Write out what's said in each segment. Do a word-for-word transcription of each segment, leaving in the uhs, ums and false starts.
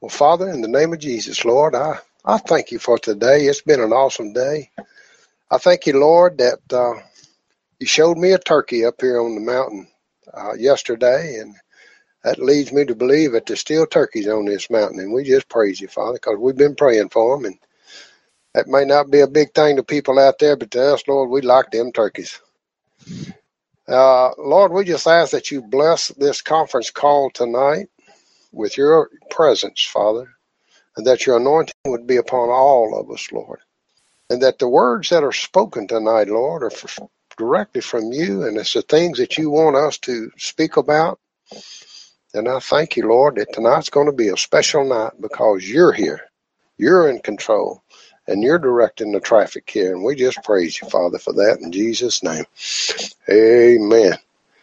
Well, Father, in the name of Jesus, Lord, I, I thank you for today. It's been an awesome day. I thank you, Lord, that uh, you showed me a turkey up here on the mountain uh, yesterday, and that leads me to believe that there's still turkeys on this mountain, and we just praise you, Father, because we've been praying for them, and that may not be a big thing to people out there, but to us, Lord, we like them turkeys. Uh, Lord, we just ask that you bless this conference call tonight with your presence, Father, and that your anointing would be upon all of us, Lord, and that the words that are spoken tonight, Lord, are for, directly from you, and it's the things that you want us to speak about. And I thank you, Lord, that tonight's going to be a special night because you're here, you're in control, and you're directing the traffic here, and we just praise you, Father, for that in Jesus' name. Amen.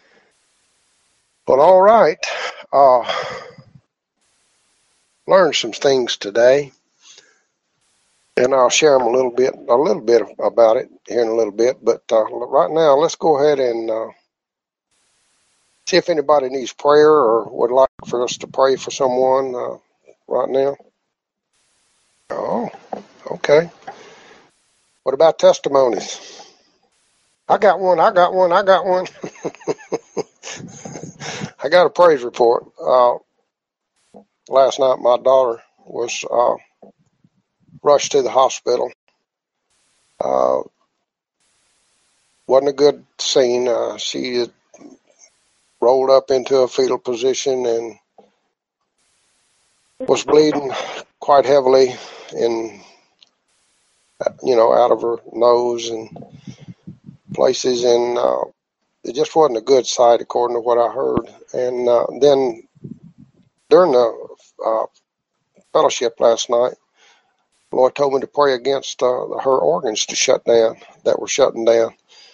Well, all right. Uh, learned some things today, and I'll share them a little bit, a little bit about it here in a little bit. But uh, right now, let's go ahead and uh, see if anybody needs prayer or would like for us to pray for someone uh, right now. Oh, okay. What about testimonies? I got one, I got one, I got one. I got a praise report. Uh, last night, my daughter was uh, rushed to the hospital. Uh, wasn't a good scene. Uh, she had rolled up into a fetal position and was bleeding quite heavily in, you know, out of her nose and places, and uh, it just wasn't a good sight according to what I heard. And uh, then during the uh, fellowship last night, the Lord told me to pray against uh, her organs to shut down, that were shutting down.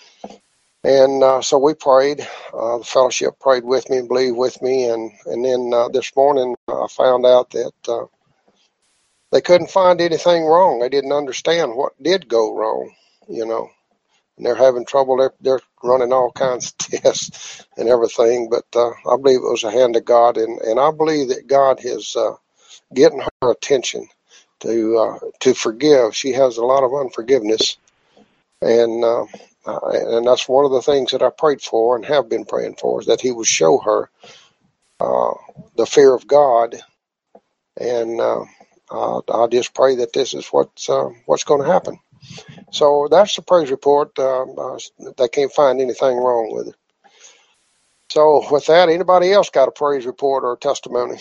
And uh, so we prayed. Uh, the fellowship prayed with me and believed with me. And, and then uh, this morning uh, I found out that uh, they couldn't find anything wrong. They didn't understand what did go wrong, you know. And they're having trouble. They're, they're running all kinds of tests and everything. But uh, I believe it was a hand of God. And, and I believe that God is uh, getting her attention to uh, to forgive. She has a lot of unforgiveness. And uh, uh, and that's one of the things that I prayed for and have been praying for, is that he would show her uh, the fear of God. And uh, uh, I just pray that this is what's, uh, what's going to happen. So that's the praise report. Uh, uh, they can't find anything wrong with it. So with that, anybody else got a praise report or a testimony?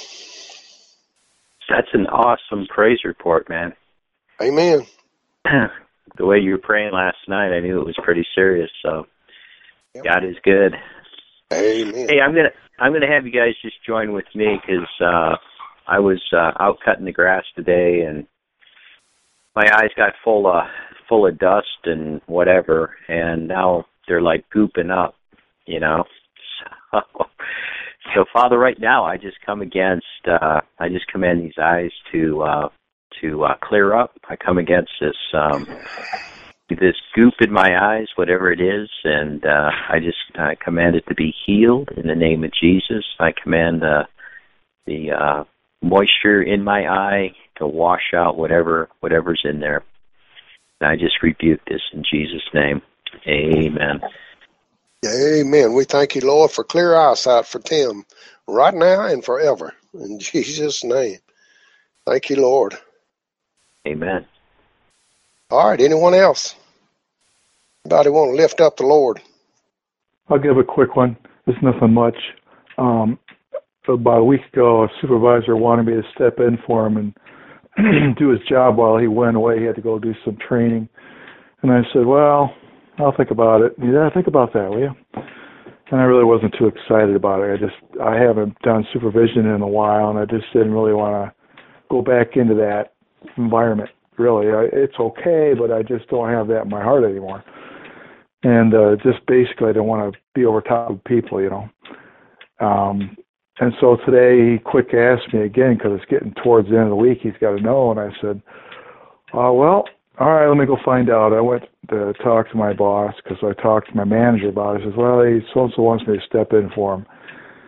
That's an awesome praise report, man. Amen. The way you were praying last night, I knew it was pretty serious. So yep. God is good. Amen. Hey, I'm gonna I'm gonna have you guys just join with me because uh, I was uh, out cutting the grass today, and my eyes got full of full of dust and whatever, and now they're like gooping up, you know. So, so Father, right now I just come against uh, I just command these eyes to. Uh, to uh, clear up. I come against this um, this goop in my eyes, whatever it is, and uh, I just I command it to be healed in the name of Jesus. I command uh, the uh, moisture in my eye to wash out whatever whatever's in there. And I just rebuke this in Jesus' name. Amen. Amen. We thank you, Lord, for clear eyesight for Tim right now and forever. In Jesus' name. Thank you, Lord. Amen. All right, anyone else? Anybody want to lift up the Lord? I'll give a quick one. It's nothing much. Um, about a week ago, a supervisor wanted me to step in for him and do his job while he went away. He had to go do some training. And I said, well, I'll think about it. He said, yeah, think about that, will you? And I really wasn't too excited about it. I just, I haven't done supervision in a while, and I just didn't really want to go back into that environment, really. I, it's okay, but I just don't have that in my heart anymore. And uh, just basically I don't want to be over top of people, you know. Um, and so today he quick asked me again, because it's getting towards the end of the week, he's got to know. And I said, uh, well, all right, let me go find out. I went to talk to my boss, because I talked to my manager about it. He says, well, he so-and-so wants me to step in for him.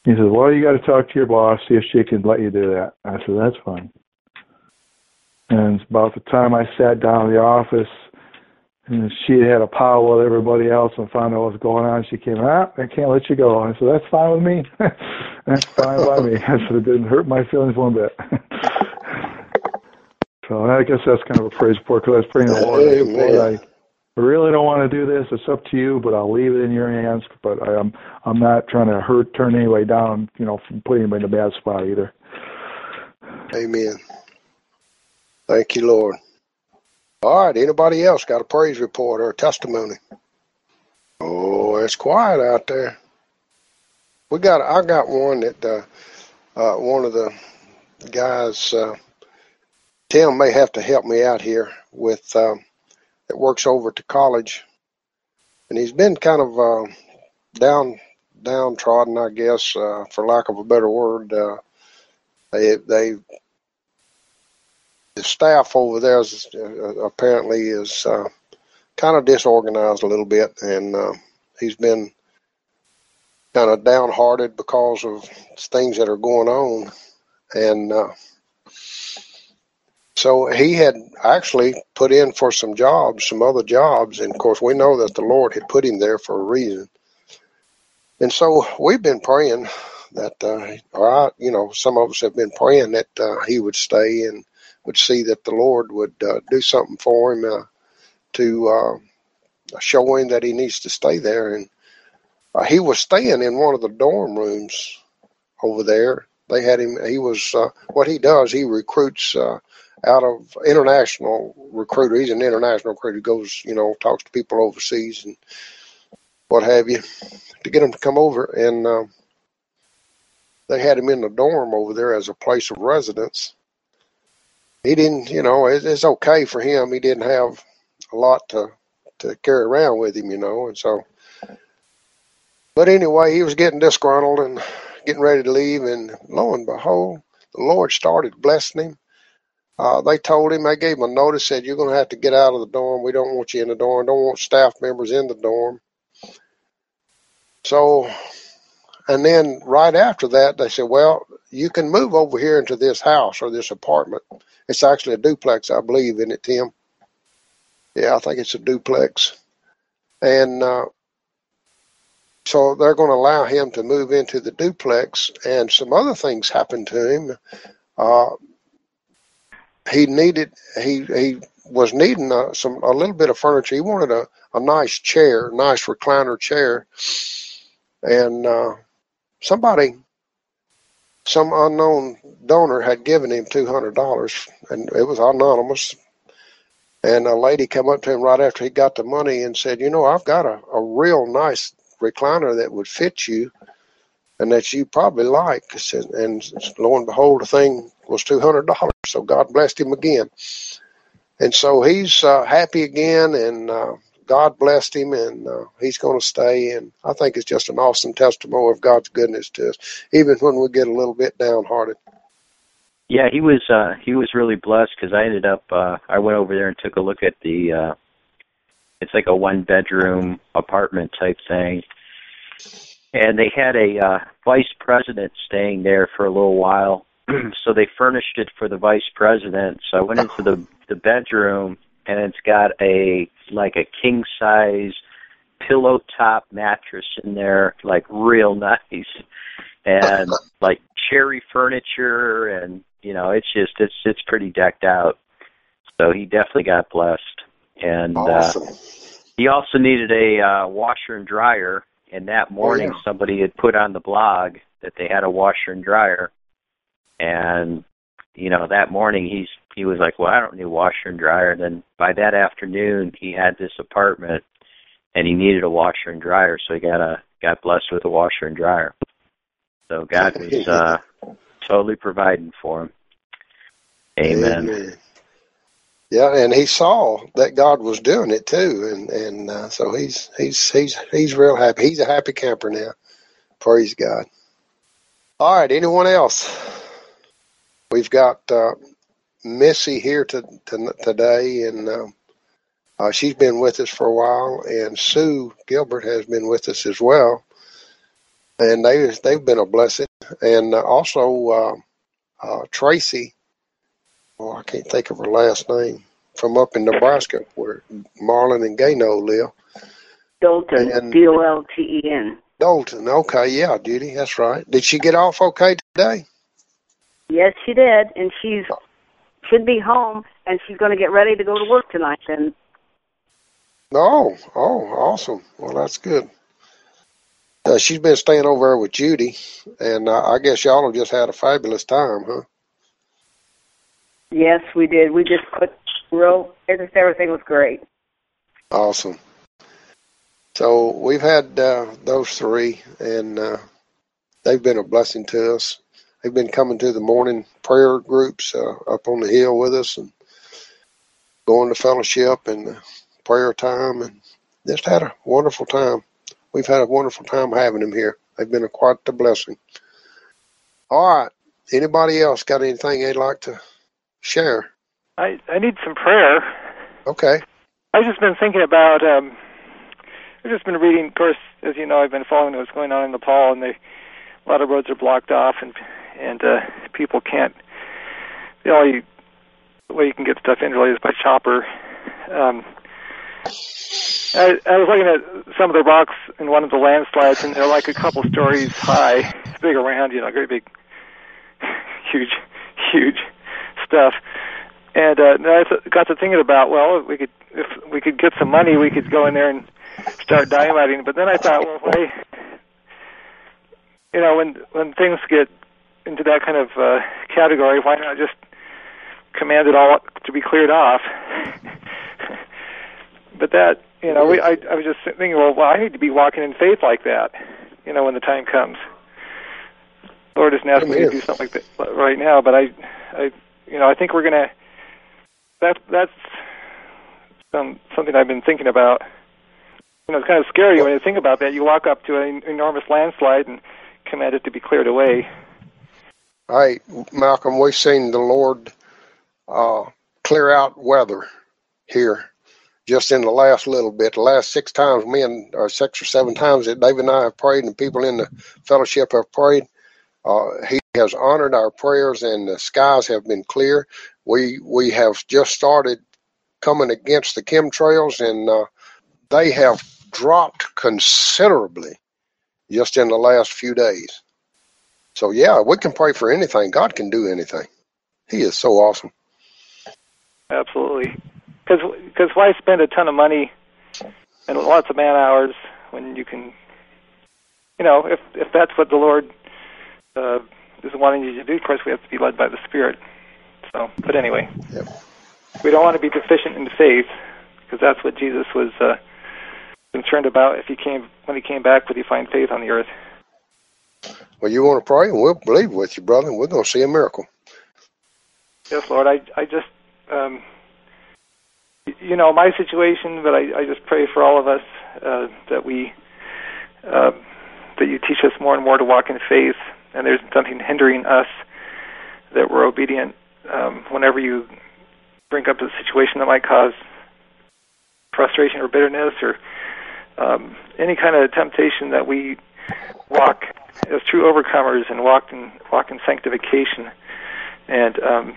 He says, well, you got to talk to your boss, see if she can let you do that. I said, that's fine. And it's about the time I sat down in the office, and she had a powwow with everybody else and found out what was going on. She came out, ah, I can't let you go. I said, that's fine with me. That's fine by me. I said, it didn't hurt my feelings one bit. So I guess that's kind of a praise report, because I was praying to the Lord. I said, Lord, I really don't want to do this. It's up to you, but I'll leave it in your hands. But I, I'm I'm not trying to hurt, turn anybody down, you know, from putting anybody in a bad spot either. Amen. Thank you, Lord. All right, anybody else got a praise report or a testimony? Oh, it's quiet out there. We got. I got one that uh, uh, one of the guys, uh, Tim, may have to help me out here with. Um, that works over at the college, and he's been kind of uh, down downtrodden, I guess, uh, for lack of a better word. Uh, they they the staff over there is, uh, apparently is uh, kind of disorganized a little bit, and uh, he's been kind of downhearted because of things that are going on. And uh, so he had actually put in for some jobs, some other jobs, and of course we know that the Lord had put him there for a reason. And so we've been praying that, uh, or I, you know, some of us have been praying that uh, he would stay and would see that the Lord would uh, do something for him uh, to uh, show him that he needs to stay there. And uh, he was staying in one of the dorm rooms over there. They had him, he was, uh, what he does, he recruits uh, out of international recruiter. He's an international recruiter. He goes, you know, talks to people overseas and what have you to get them to come over. And uh, they had him in the dorm over there as a place of residence. He didn't, you know, it, it's okay for him. He didn't have a lot to, to carry around with him, you know, and so, but anyway, he was getting disgruntled and getting ready to leave, and lo and behold, the Lord started blessing him. Uh, they told him, they gave him a notice, said, you're going to have to get out of the dorm. We don't want you in the dorm. Don't want staff members in the dorm. So, and then right after that, they said, well, you can move over here into this house or this apartment. It's actually a duplex, I believe, isn't it, Tim? Yeah, I think it's a duplex. And uh, so they're going to allow him to move into the duplex, and some other things happened to him. Uh, he needed, he he was needing uh, some a little bit of furniture. He wanted a, a nice chair, nice recliner chair, and uh, somebody, some unknown donor had given him two hundred dollars, and it was anonymous. And a lady came up to him right after he got the money and said, you know, I've got a, a real nice recliner that would fit you and that you probably like. And lo and behold, the thing was two hundred dollars. So God blessed him again. And so he's uh, happy again, and uh, God blessed him, and uh, he's going to stay. And I think it's just an awesome testimony of God's goodness to us, even when we get a little bit downhearted. Yeah, he was uh, he was really blessed, because I ended up, uh, I went over there and took a look at the, uh, it's like a one-bedroom apartment type thing. And they had a uh, vice president staying there for a little while, so they furnished it for the vice president. So I went into the, the bedroom, and it's got a, like a king-size pillow top mattress in there, like real nice, and like cherry furniture, and you know, it's just it's it's pretty decked out. So he definitely got blessed, and awesome. uh, he also needed a uh, washer and dryer. And that morning, oh, yeah. somebody had put on the blog that they had a washer and dryer, and you know, that morning he's he was like, well, I don't need a washer and dryer. And then by that afternoon, he had this apartment, and he needed a washer and dryer, so he got a got blessed with a washer and dryer. So God was uh, totally providing for him. Amen. Amen. Yeah, and he saw that God was doing it too, and and uh, so he's he's he's he's real happy. He's a happy camper now. Praise God. All right, anyone else? We've got uh, Missy here to, to today, and uh, uh, she's been with us for a while, and Sue Gilbert has been with us as well. and they they've been a blessing. And uh, also uh, uh, Tracy, oh, I can't think of her last name, from up in Nebraska where Marlon and Gano live. Dalton, and, D O L T E N. Dalton, okay, yeah, Judy, that's right. Did she get off okay today? Yes, she did, and she's should be home, and she's going to get ready to go to work tonight. And oh, oh, awesome. Well, that's good. Uh, she's been staying over there with Judy, and uh, I guess y'all have just had a fabulous time, huh? yes, we did. We just put real. Everything was great. Awesome. So we've had uh, those three, and uh, they've been a blessing to us. They've been coming to the morning prayer groups uh, up on the hill with us, and going to fellowship and uh, prayer time, and just had a wonderful time. We've had a wonderful time having them here. They've been a quite a blessing. All right. Anybody else got anything they'd like to share? I, I need some prayer. Okay. I've just been thinking about, um, I've just been reading, of course, as you know, I've been following what's going on in Nepal, and they, a lot of roads are blocked off, and and uh, people can't, the only way you can get stuff in really is by chopper. Um, I, I was looking at some of the rocks in one of the landslides, and they're like a couple stories high, big around, you know, great big, huge, huge stuff. And uh, I got to thinking about, well, we could, if we could get some money, we could go in there and start dynamiting. But then I thought, well, why, you know, when when things get into that kind of uh, category, why not just command it all to be cleared off? But that, you know, we, I, I was just thinking, well, well, I need to be walking in faith like that, you know, when the time comes. Lord isn't asking me to do something like that right now, but I, I, you know, I think we're gonna. That that's some, something I've been thinking about. You know, it's kind of scary when you think about that. You walk up to an enormous landslide and command it to be cleared away. All right, Malcolm, we've seen the Lord uh, clear out weather here just in the last little bit. The last six times, me and, or six or seven times that David and I have prayed and people in the fellowship have prayed, uh, he has honored our prayers and the skies have been clear. We we have just started coming against the chemtrails, and uh, they have dropped considerably just in the last few days. So, yeah, we can pray for anything. God can do anything. He is so awesome. Absolutely. Because why spend a ton of money and lots of man hours when you can, you know, if if that's what the Lord uh, is wanting you to do, of course we have to be led by the Spirit. So, but anyway, yep. We don't want to be deficient in faith, because that's what Jesus was uh, concerned about. If he came when he came back, would he find faith on the earth? Well, you want to pray, and we'll believe with you, brother, and we're going to see a miracle. Yes, Lord. I I just, um, you know, my situation, but I, I just pray for all of us uh, that we, uh, that you teach us more and more to walk in faith, and there's something hindering us, that we're obedient um, whenever you bring up a situation that might cause frustration or bitterness or um, any kind of temptation, that we walk as true overcomers and walk in walk in sanctification, and um,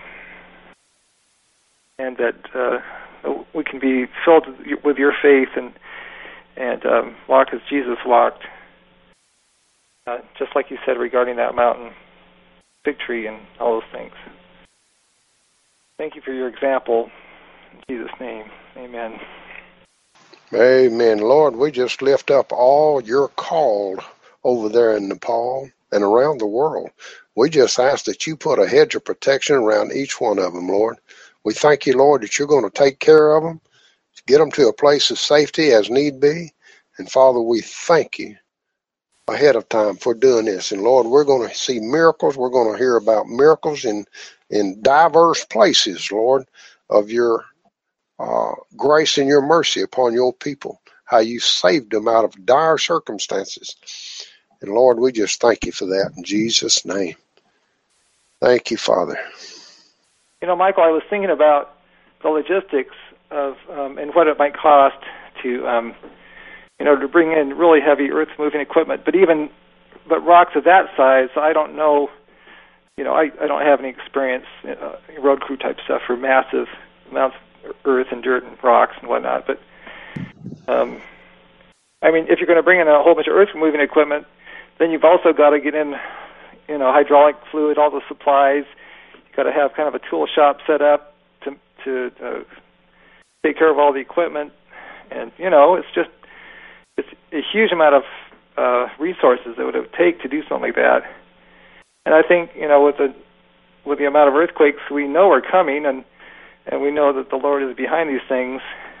and that uh, we can be filled with your faith and and um, walk as Jesus walked, uh, just like you said regarding that mountain, fig tree, and all those things. Thank you for your example. In Jesus' name, amen. Amen. Lord, we just lift up all you're called over there in Nepal and around the world. We just ask that you put a hedge of protection around each one of them, Lord. We thank you, Lord, that you're going to take care of them, get them to a place of safety as need be. And Father, we thank you ahead of time for doing this. And Lord, we're going to see miracles. We're going to hear about miracles in, in diverse places, Lord, of your uh, grace and your mercy upon your people, how you saved them out of dire circumstances. And Lord, we just thank you for that in Jesus' name. Thank you, Father. You know, Michael, I was thinking about the logistics of um, and what it might cost to, um, you know, to bring in really heavy earth-moving equipment. But even but rocks of that size, I don't know. You know, I, I don't have any experience in uh, road crew type stuff for massive amounts of earth and dirt and rocks and whatnot. But um, I mean, if you're going to bring in a whole bunch of earth moving equipment, then you've also got to get in, you know, hydraulic fluid, all the supplies. You've got to have kind of a tool shop set up to to uh, take care of all the equipment. And, you know, it's just it's a huge amount of uh, resources that would have take to do something like that. And I think, you know, with the with the amount of earthquakes we know are coming, and and we know that the Lord is behind these things,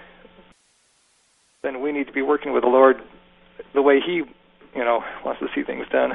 then we need to be working with the Lord the way He, you know, wants to see things done.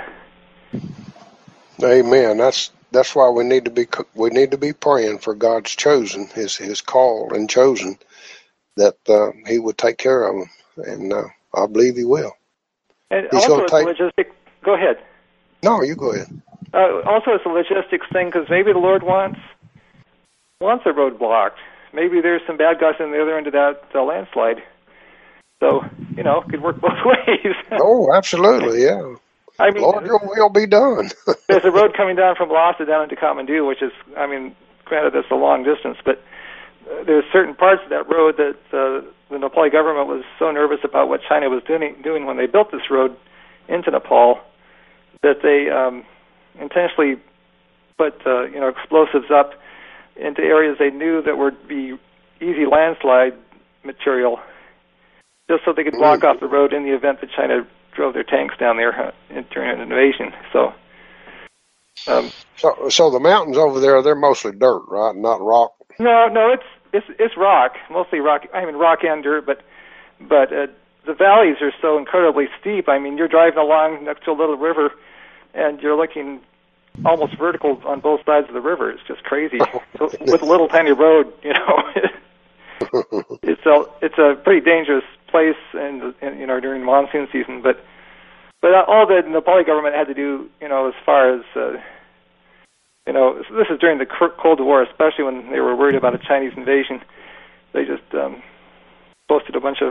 Amen. That's that's why we need to be we need to be praying for God's chosen, His His called and chosen, that uh, He would take care of them, and uh, I believe He will. And He's also, it's take... a logistic. Go ahead. No, you go ahead. Uh, also, it's a logistics thing, because maybe the Lord wants wants a road blocked. Maybe there's some bad guys on the other end of that uh, landslide. So, you know, it could work both ways. Oh, absolutely, yeah. I mean, Lord, your will be done. There's a road coming down from Lhasa down into Kathmandu, which is, I mean, granted, that's a long distance, but uh, there's certain parts of that road that uh, the Nepali government was so nervous about what China was doing, doing when they built this road into Nepal that they um, intentionally put, uh, you know, explosives up into areas they knew that would be easy landslide material, just so they could block mm. off the road in the event that China drove their tanks down there uh, during an invasion. So, um, so, so the mountains over there, they're mostly dirt, right? Not rock. No, no, it's it's it's rock, mostly rock. I mean, rock and dirt, but but uh, the valleys are so incredibly steep. I mean, you're driving along next to a little river, and you're looking almost vertical on both sides of the river. It's just crazy. So, with a little tiny road, you know. it's a it's a pretty dangerous place, and you know, during monsoon season. But but all the Nepali government had to do, you know, as far as uh, you know, this is during the Cold War, especially when they were worried about a Chinese invasion. They just um, posted a bunch of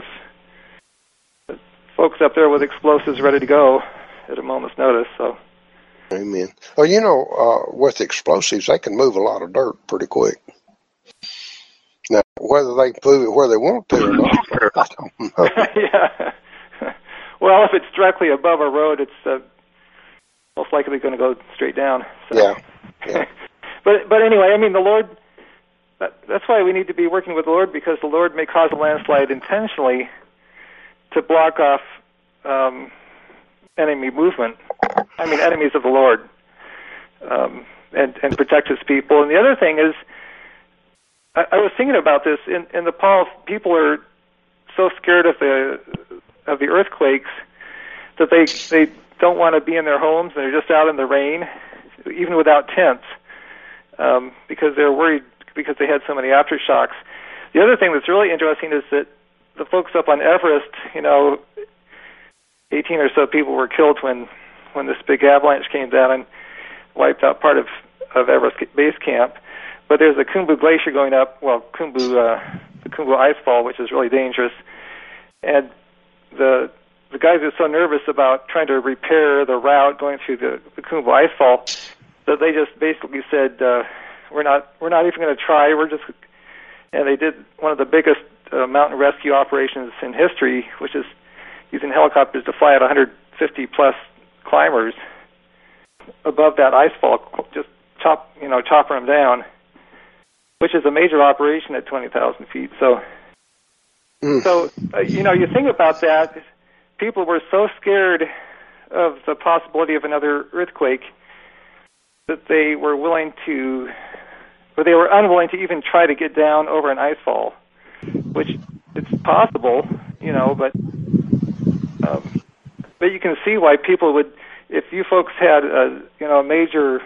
folks up there with explosives ready to go at a moment's notice. So. Amen. Well, you know, uh, with explosives, they can move a lot of dirt pretty quick. Now, whether they move it where they want to or not, I don't know. Yeah. Well, if it's directly above a road, it's uh, most likely going to go straight down. So. Yeah. yeah. but but anyway, I mean, the Lord. That, that's why we need to be working with the Lord, because the Lord may cause a landslide intentionally to block off um, enemy movement. I mean, enemies of the Lord, um, and, and protect His people. And the other thing is, I, I was thinking about this in, in Nepal. People are so scared of the of the earthquakes that they they don't want to be in their homes. They're just out in the rain, even without tents, um, because they're worried because they had so many aftershocks. The other thing that's really interesting is that the folks up on Everest, you know, eighteen or so people were killed when. when this big avalanche came down and wiped out part of, of Everest Base Camp. But there's a Khumbu Glacier going up, well, Khumbu, uh, the Khumbu Icefall, which is really dangerous. And the the guys are so nervous about trying to repair the route going through the, the Khumbu Icefall that they just basically said, uh, we're not we're not even going to try. We're just, and they did one of the biggest uh, mountain rescue operations in history, which is using helicopters to fly at one hundred fifty plus climbers above that icefall, just chop, you know, chopper them down, which is a major operation at twenty thousand feet. So, mm. so uh, you know, you think about that. People were so scared of the possibility of another earthquake that they were willing to, or they were unwilling to even try to get down over an icefall, which it's possible, you know, but. Um, But you can see why people would, if you folks had a, you know, a major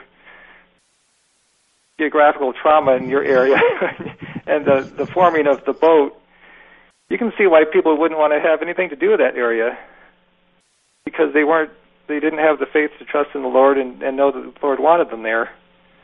geographical trauma in your area and the, the forming of the boat, you can see why people wouldn't want to have anything to do with that area, because they weren't, they didn't have the faith to trust in the Lord and, and know that the Lord wanted them there.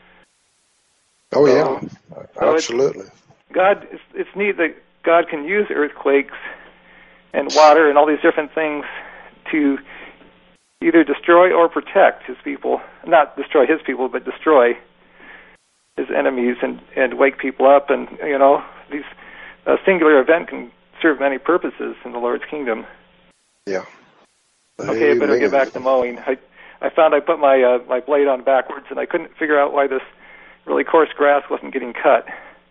Oh, so, yeah, so absolutely. It's, God, it's, it's neat that God can use earthquakes and water and all these different things to either destroy or protect his people, not destroy his people, but destroy his enemies and, and wake people up. And, you know, these a singular event can serve many purposes in the Lord's kingdom. Yeah. Okay, I better Amen. get back to mowing. I I found I put my uh, my blade on backwards, and I couldn't figure out why this really coarse grass wasn't getting cut.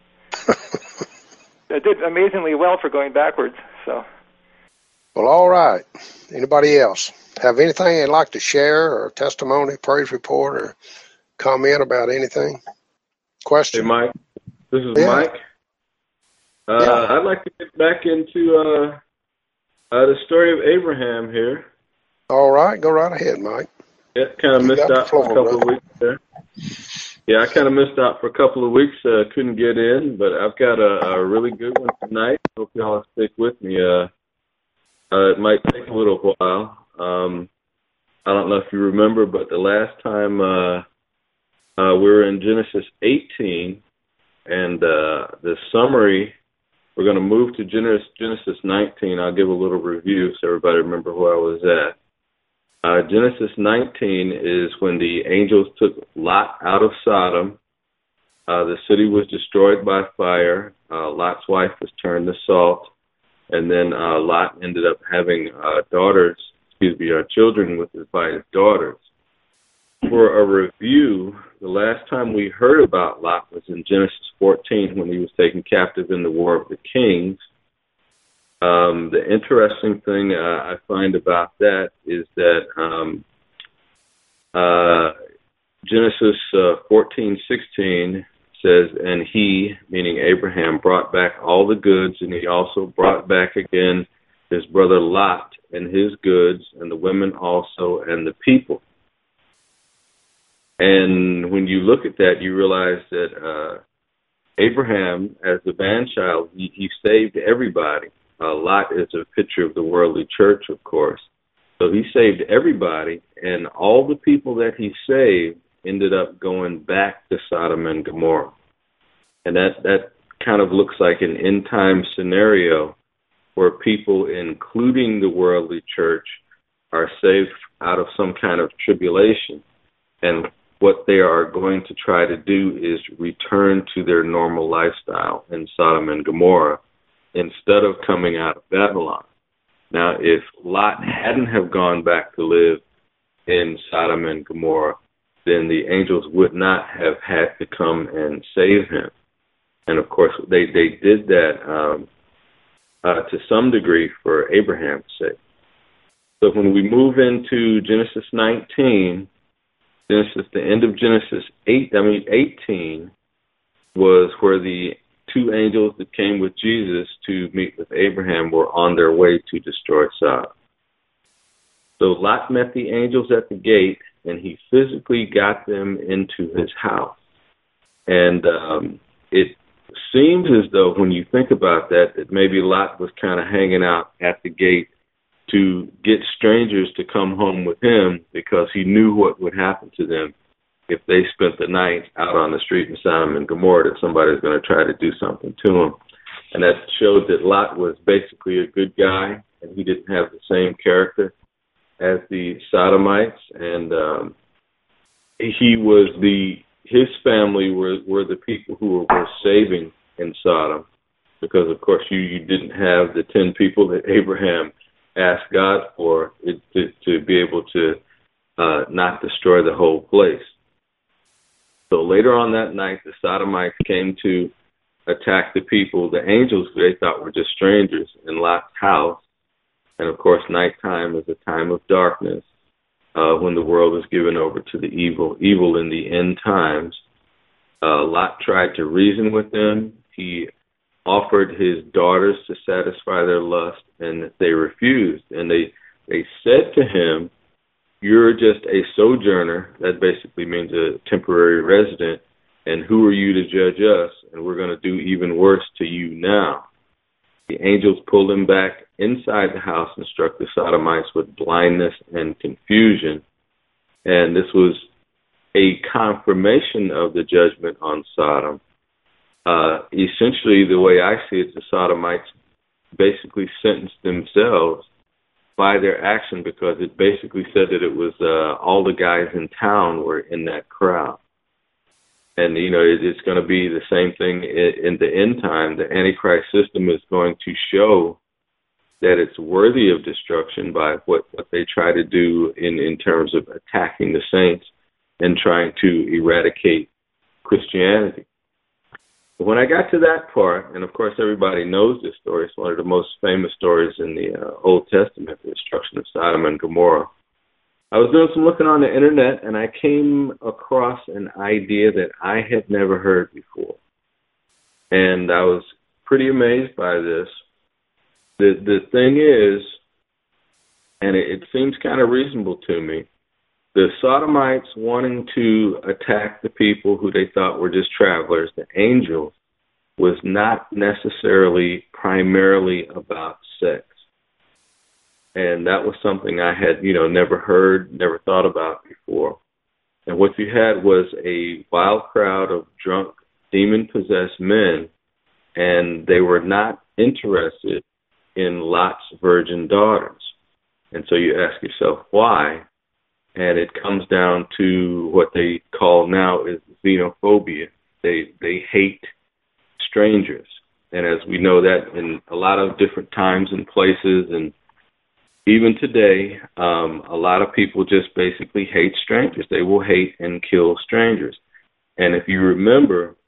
It did amazingly well for going backwards. So. Well, all right. Anybody else have anything they'd like to share, or testimony, praise report, or comment about anything? Question? Hey, Mike. This is Yeah. Mike. Uh, Yeah. I'd like to get back into uh, uh, the story of Abraham here. All right. Go right ahead, Mike. Yeah, kind of You missed got the out for a floor, couple brother. of weeks there. Yeah, I kind of missed out for a couple of weeks. Uh, couldn't get in, but I've got a, a really good one tonight. Hope y'all stick with me. Uh, uh, it might take a little while. Um, I don't know if you remember, but the last time uh, uh, we were in Genesis eighteen, and uh, the summary, we're going to move to Genesis, Genesis nineteen. I'll give a little review so everybody remember where I was at. Uh, Genesis nineteen is when the angels took Lot out of Sodom. Uh, the city was destroyed by fire. Uh, Lot's wife was turned to salt. And then uh, Lot ended up having uh, daughters, excuse me, uh, children with his by his daughters. For a review, the last time we heard about Lot was in Genesis fourteen when he was taken captive in the War of the Kings. Um, the interesting thing uh, I find about that is that um, uh, Genesis uh, fourteen sixteen says, and he, meaning Abraham, brought back all the goods, and he also brought back again his brother Lot and his goods, and the women also, and the people. And when you look at that, you realize that uh, Abraham, as the man-child, he, he saved everybody. Uh, Lot is a picture of the worldly church, of course. So he saved everybody, and all the people that he saved ended up going back to Sodom and Gomorrah. And that, that kind of looks like an end-time scenario where people, including the worldly church, are saved out of some kind of tribulation. And what they are going to try to do is return to their normal lifestyle in Sodom and Gomorrah, instead of coming out of Babylon. Now, if Lot hadn't have gone back to live in Sodom and Gomorrah, then the angels would not have had to come and save him. And, of course, they, they did that um, uh, to some degree for Abraham's sake. So when we move into Genesis nineteen, Genesis, the end of Genesis eight, I mean eighteen, was where the two angels that came with Jesus to meet with Abraham were on their way to destroy Sodom. So Lot met the angels at the gate, and he physically got them into his house. And um, it seems as though when you think about that, that maybe Lot was kind of hanging out at the gate to get strangers to come home with him, because he knew what would happen to them if they spent the night out on the street in Sodom and Gomorrah, that somebody was going to try to do something to them. And that showed that Lot was basically a good guy, and he didn't have the same character as the Sodomites. And um, he was the, his family were, were the people who were, were saving in Sodom, because, of course, you, you didn't have the ten people that Abraham asked God for it, to, to be able to uh, not destroy the whole place. So later on that night, the Sodomites came to attack the people, the angels who they thought were just strangers, in Lot's house. And, of course, nighttime is a time of darkness uh, when the world is given over to the evil, evil in the end times. Uh, Lot tried to reason with them. He offered his daughters to satisfy their lust, and they refused. And they, they said to him, "You're just a sojourner," that basically means a temporary resident, "and who are you to judge us? And we're going to do even worse to you now." The angels pulled him back inside the house and struck the Sodomites with blindness and confusion. And this was a confirmation of the judgment on Sodom. Uh, essentially, the way I see it, the Sodomites basically sentenced themselves by their action because it basically said that it was uh, all the guys in town were in that crowd. And, you know, it, it's going to be the same thing in, in the end time. The Antichrist system is going to show that it's worthy of destruction by what, what they try to do in, in terms of attacking the saints and trying to eradicate Christianity. When I got to that part, and of course everybody knows this story, it's one of the most famous stories in the uh, Old Testament, the destruction of Sodom and Gomorrah. I was doing some looking on the internet, and I came across an idea that I had never heard before. And I was pretty amazed by this. The, the thing is, and it, it seems kind of reasonable to me, the Sodomites wanting to attack the people who they thought were just travelers, the angels, was not necessarily primarily about sex. And that was something I had, you know, never heard, never thought about before. And what you had was a wild crowd of drunk, demon-possessed men, and they were not interested in Lot's virgin daughters. And so you ask yourself, why? And it comes down to what they call now is xenophobia. They they hate strangers. And as we know that in a lot of different times and places, and even today, um, a lot of people just basically hate strangers. They will hate and kill strangers. And if you remember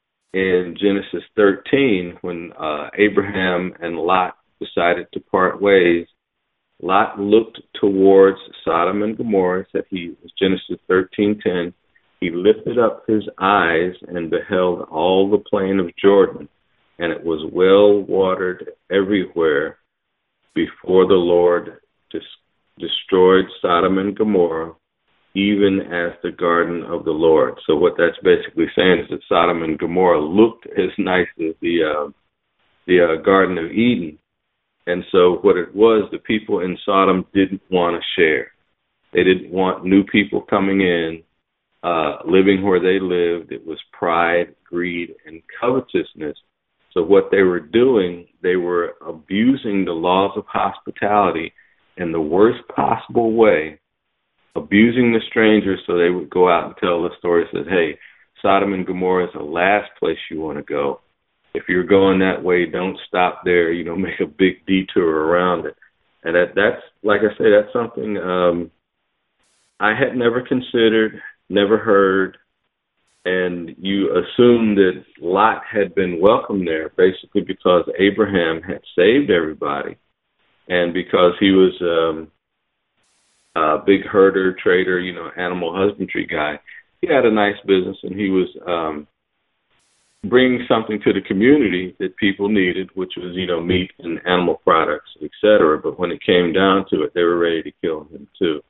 in Genesis thirteen, when uh, Abraham and Lot decided to part ways, Lot looked towards Sodom and Gomorrah. Said he was Genesis thirteen ten. He lifted up his eyes and beheld all the plain of Jordan, and it was well watered everywhere before the Lord dis- destroyed Sodom and Gomorrah, even as the garden of the Lord. So what that's basically saying is that Sodom and Gomorrah looked as nice as the uh, the uh, Garden of Eden. And so what it was, the people in Sodom didn't want to share. They didn't want new people coming in, uh, living where they lived. It was pride, greed, and covetousness. So what they were doing, they were abusing the laws of hospitality in the worst possible way, abusing the strangers so they would go out and tell the story that, hey, Sodom and Gomorrah is the last place you want to go. If you're going that way, don't stop there. You know, make a big detour around it. And that, that's, like I say, that's something um, I had never considered, never heard. And you assume that Lot had been welcome there, basically because Abraham had saved everybody, and because he was um, a big herder, trader, you know, animal husbandry guy. He had a nice business, and he was um, bringing something to the community that people needed, which was, you know, meat and animal products, et cetera. But when it came down to it, they were ready to kill him too.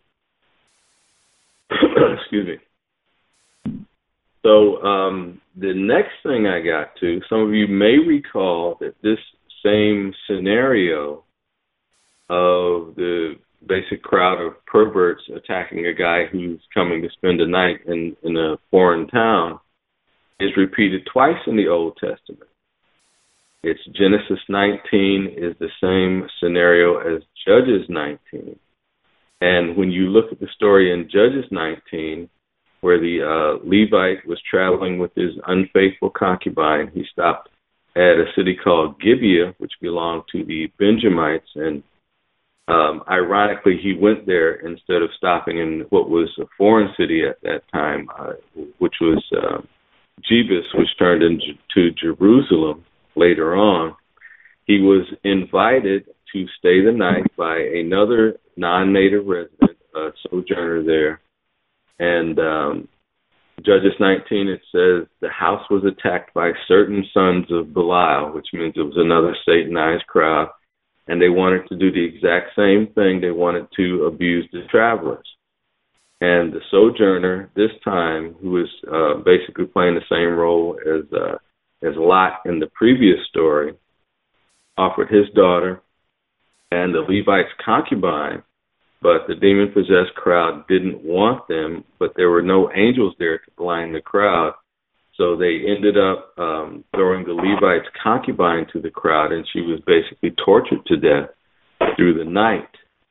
Excuse me. So um, the next thing I got to, some of you may recall that this same scenario of the basic crowd of perverts attacking a guy who's coming to spend a night in, in a foreign town is repeated twice in the Old Testament. It's Genesis nineteen is the same scenario as Judges nineteen. And when you look at the story in Judges nineteen, where the uh, Levite was traveling with his unfaithful concubine, he stopped at a city called Gibeah, which belonged to the Benjamites, and um, ironically, he went there instead of stopping in what was a foreign city at that time, uh, which was uh, Jebus, which turned into Jerusalem later on. He was invited to stay the night by another non-native resident, a sojourner there. And um, Judges nineteen, it says, the house was attacked by certain sons of Belial, which means it was another Satanized crowd, and they wanted to do the exact same thing. They wanted to abuse the travelers. And the sojourner, this time, who was uh, basically playing the same role as uh, as Lot in the previous story, offered his daughter and the Levite's concubine, but the demon-possessed crowd didn't want them, but there were no angels there to blind the crowd. So they ended up um, throwing the Levite's concubine to the crowd, and she was basically tortured to death through the night.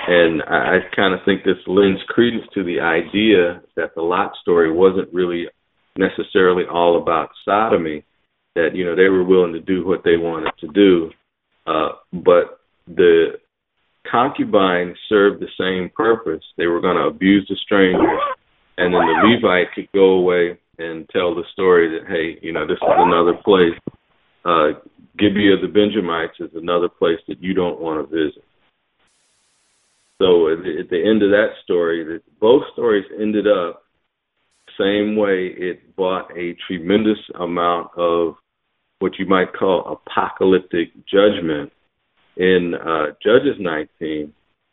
And I, I kind of think this lends credence to the idea that the Lot story wasn't really necessarily all about sodomy, that, you know, they were willing to do what they wanted to do, uh, but the concubine served the same purpose. They were going to abuse the stranger, and then the Levite could go away and tell the story that, hey, you know, this is another place. Uh, Gibeah of the Benjamites is another place that you don't want to visit. So at the, at the end of that story, that both stories ended up the same way. It brought a tremendous amount of what you might call apocalyptic judgment. In uh, Judges nineteen,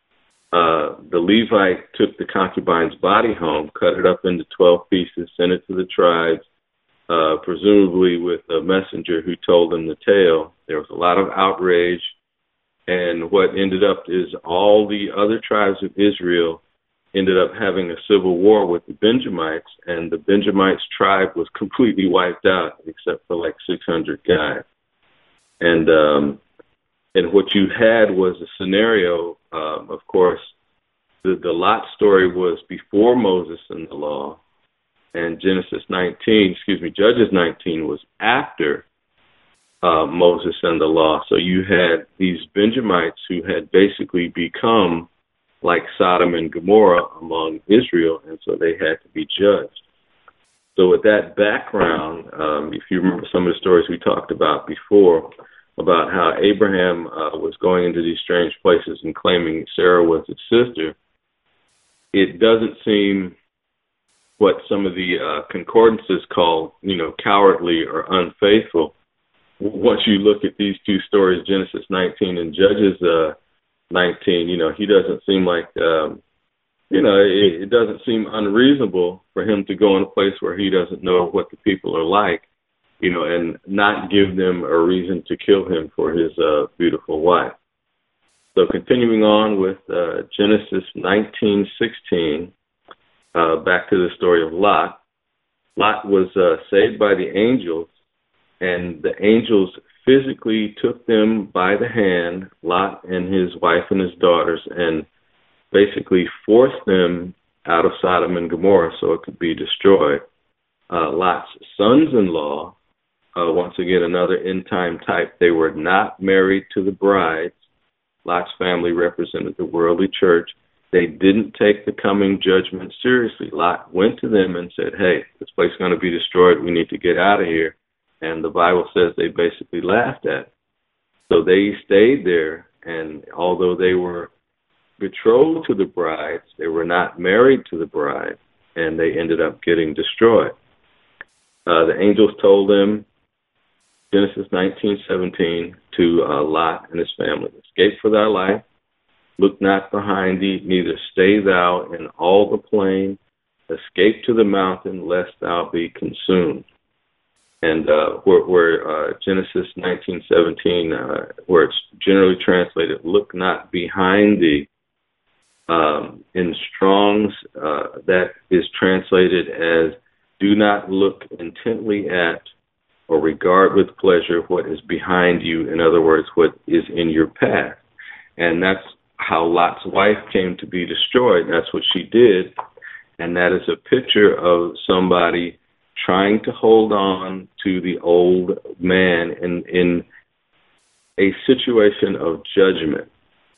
uh, the Levite took the concubine's body home, cut it up into twelve pieces, sent it to the tribes, uh, presumably with a messenger who told them the tale. There was a lot of outrage, and what ended up is all the other tribes of Israel ended up having a civil war with the Benjamites, and the Benjamites tribe was completely wiped out except for like six hundred guys. And um, and what you had was a scenario, um, of course, the, the Lot story was before Moses and the law, and Genesis nineteen, excuse me, Judges nineteen was after uh, Moses and the law. So you had these Benjamites who had basically become like Sodom and Gomorrah among Israel, and so they had to be judged. So with that background, um, if you remember some of the stories we talked about before, about how Abraham uh, was going into these strange places and claiming Sarah was his sister, it doesn't seem what some of the uh, concordances call, you know, cowardly or unfaithful. Once you look at these two stories, Genesis nineteen and Judges uh, nineteen, you know, he doesn't seem like, um, you know, it, it doesn't seem unreasonable for him to go in a place where he doesn't know what the people are like, you know, and not give them a reason to kill him for his uh, beautiful wife. So continuing on with uh, Genesis nineteen sixteen, uh, back to the story of Lot. Lot was uh, saved by the angels, and the angels physically took them by the hand, Lot and his wife and his daughters, and basically forced them out of Sodom and Gomorrah so it could be destroyed. Uh, Lot's sons-in-law, Uh, once again, another end-time type. They were not married to the brides. Lot's family represented the worldly church. They didn't take the coming judgment seriously. Lot went to them and said, hey, this place is going to be destroyed. We need to get out of here. And the Bible says they basically laughed at it. So they stayed there, and although they were betrothed to the brides, they were not married to the bride, and they ended up getting destroyed. Uh, the angels told them, Genesis nineteen seventeen, to uh, Lot and his family, escape for thy life, look not behind thee, neither stay thou in all the plain, escape to the mountain, lest thou be consumed. And uh, where, where uh, Genesis nineteen seventeen, uh, where it's generally translated, look not behind thee, um, in Strong's, uh, that is translated as, do not look intently at or regard with pleasure what is behind you. In other words, what is in your path. And that's how Lot's wife came to be destroyed. That's what she did. And that is a picture of somebody trying to hold on to the old man in, in a situation of judgment.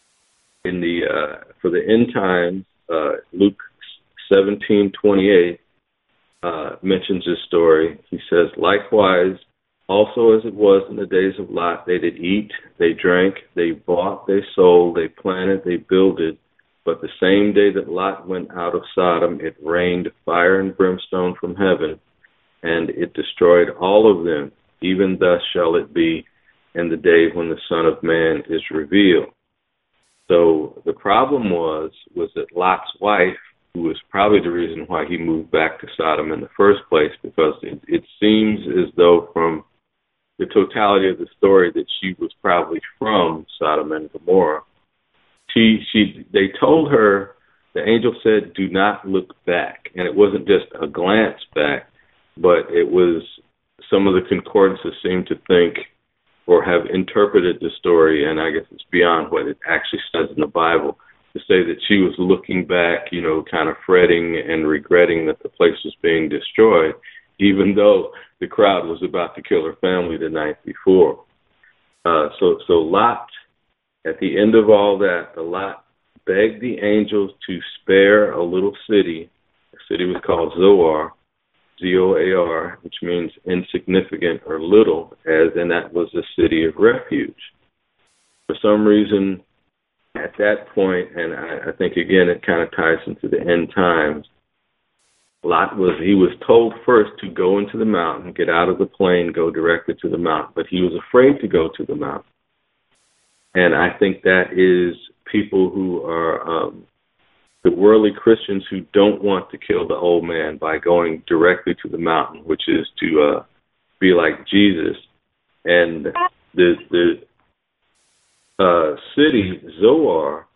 In the uh, for the end times, uh, Luke seventeen twenty-eight, Uh, mentions this story. He says, likewise, also as it was in the days of Lot, they did eat, they drank, they bought, they sold, they planted, they builded. But the same day that Lot went out of Sodom, it rained fire and brimstone from heaven, and it destroyed all of them. Even thus shall it be in the day when the Son of Man is revealed. So the problem was, was that Lot's wife, who was probably the reason why he moved back to Sodom in the first place, because it, it seems as though from the totality of the story that she was probably from Sodom and Gomorrah. She, she, they told her, the angel said, do not look back. And it wasn't just a glance back, but it was, some of the concordances seem to think or have interpreted the story, and I guess it's beyond what it actually says in the Bible, to say that she was looking back, you know, kind of fretting and regretting that the place was being destroyed, even though the crowd was about to kill her family the night before. Uh, so, so Lot, at the end of all that, the Lot begged the angels to spare a little city. The city was called Zoar, Z O A R, which means insignificant or little, as in that was a city of refuge. For some reason, at that point, and I, I think, again, it kind of ties into the end times, Lot was, he was told first to go into the mountain, get out of the plain, go directly to the mountain, but he was afraid to go to the mountain. And I think that is people who are um, the worldly Christians who don't want to kill the old man by going directly to the mountain, which is to uh, be like Jesus. And the the uh, city, Zoar,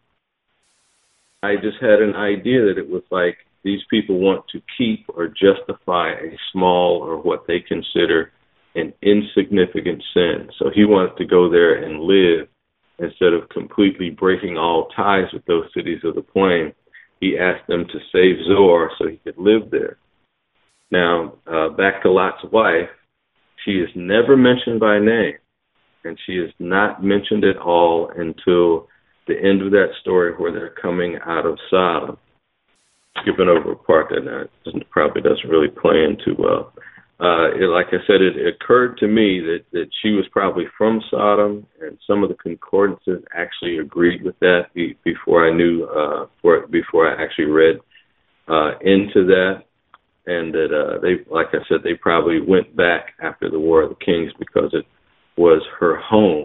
I just had an idea that it was like these people want to keep or justify a small or what they consider an insignificant sin. So he wanted to go there and live instead of completely breaking all ties with those cities of the plain. He asked them to save Zoar so he could live there. Now, uh, back to Lot's wife, she is never mentioned by name, and she is not mentioned at all until the end of that story where they're coming out of Sodom. Skipping over a part that uh, doesn't, probably doesn't really play in too well. Uh, it, like I said, it, it occurred to me that, that she was probably from Sodom, and some of the concordances actually agreed with that be, before I knew, uh, for, before I actually read uh, into that, and that uh, they, like I said, they probably went back after the War of the Kings because it was her home.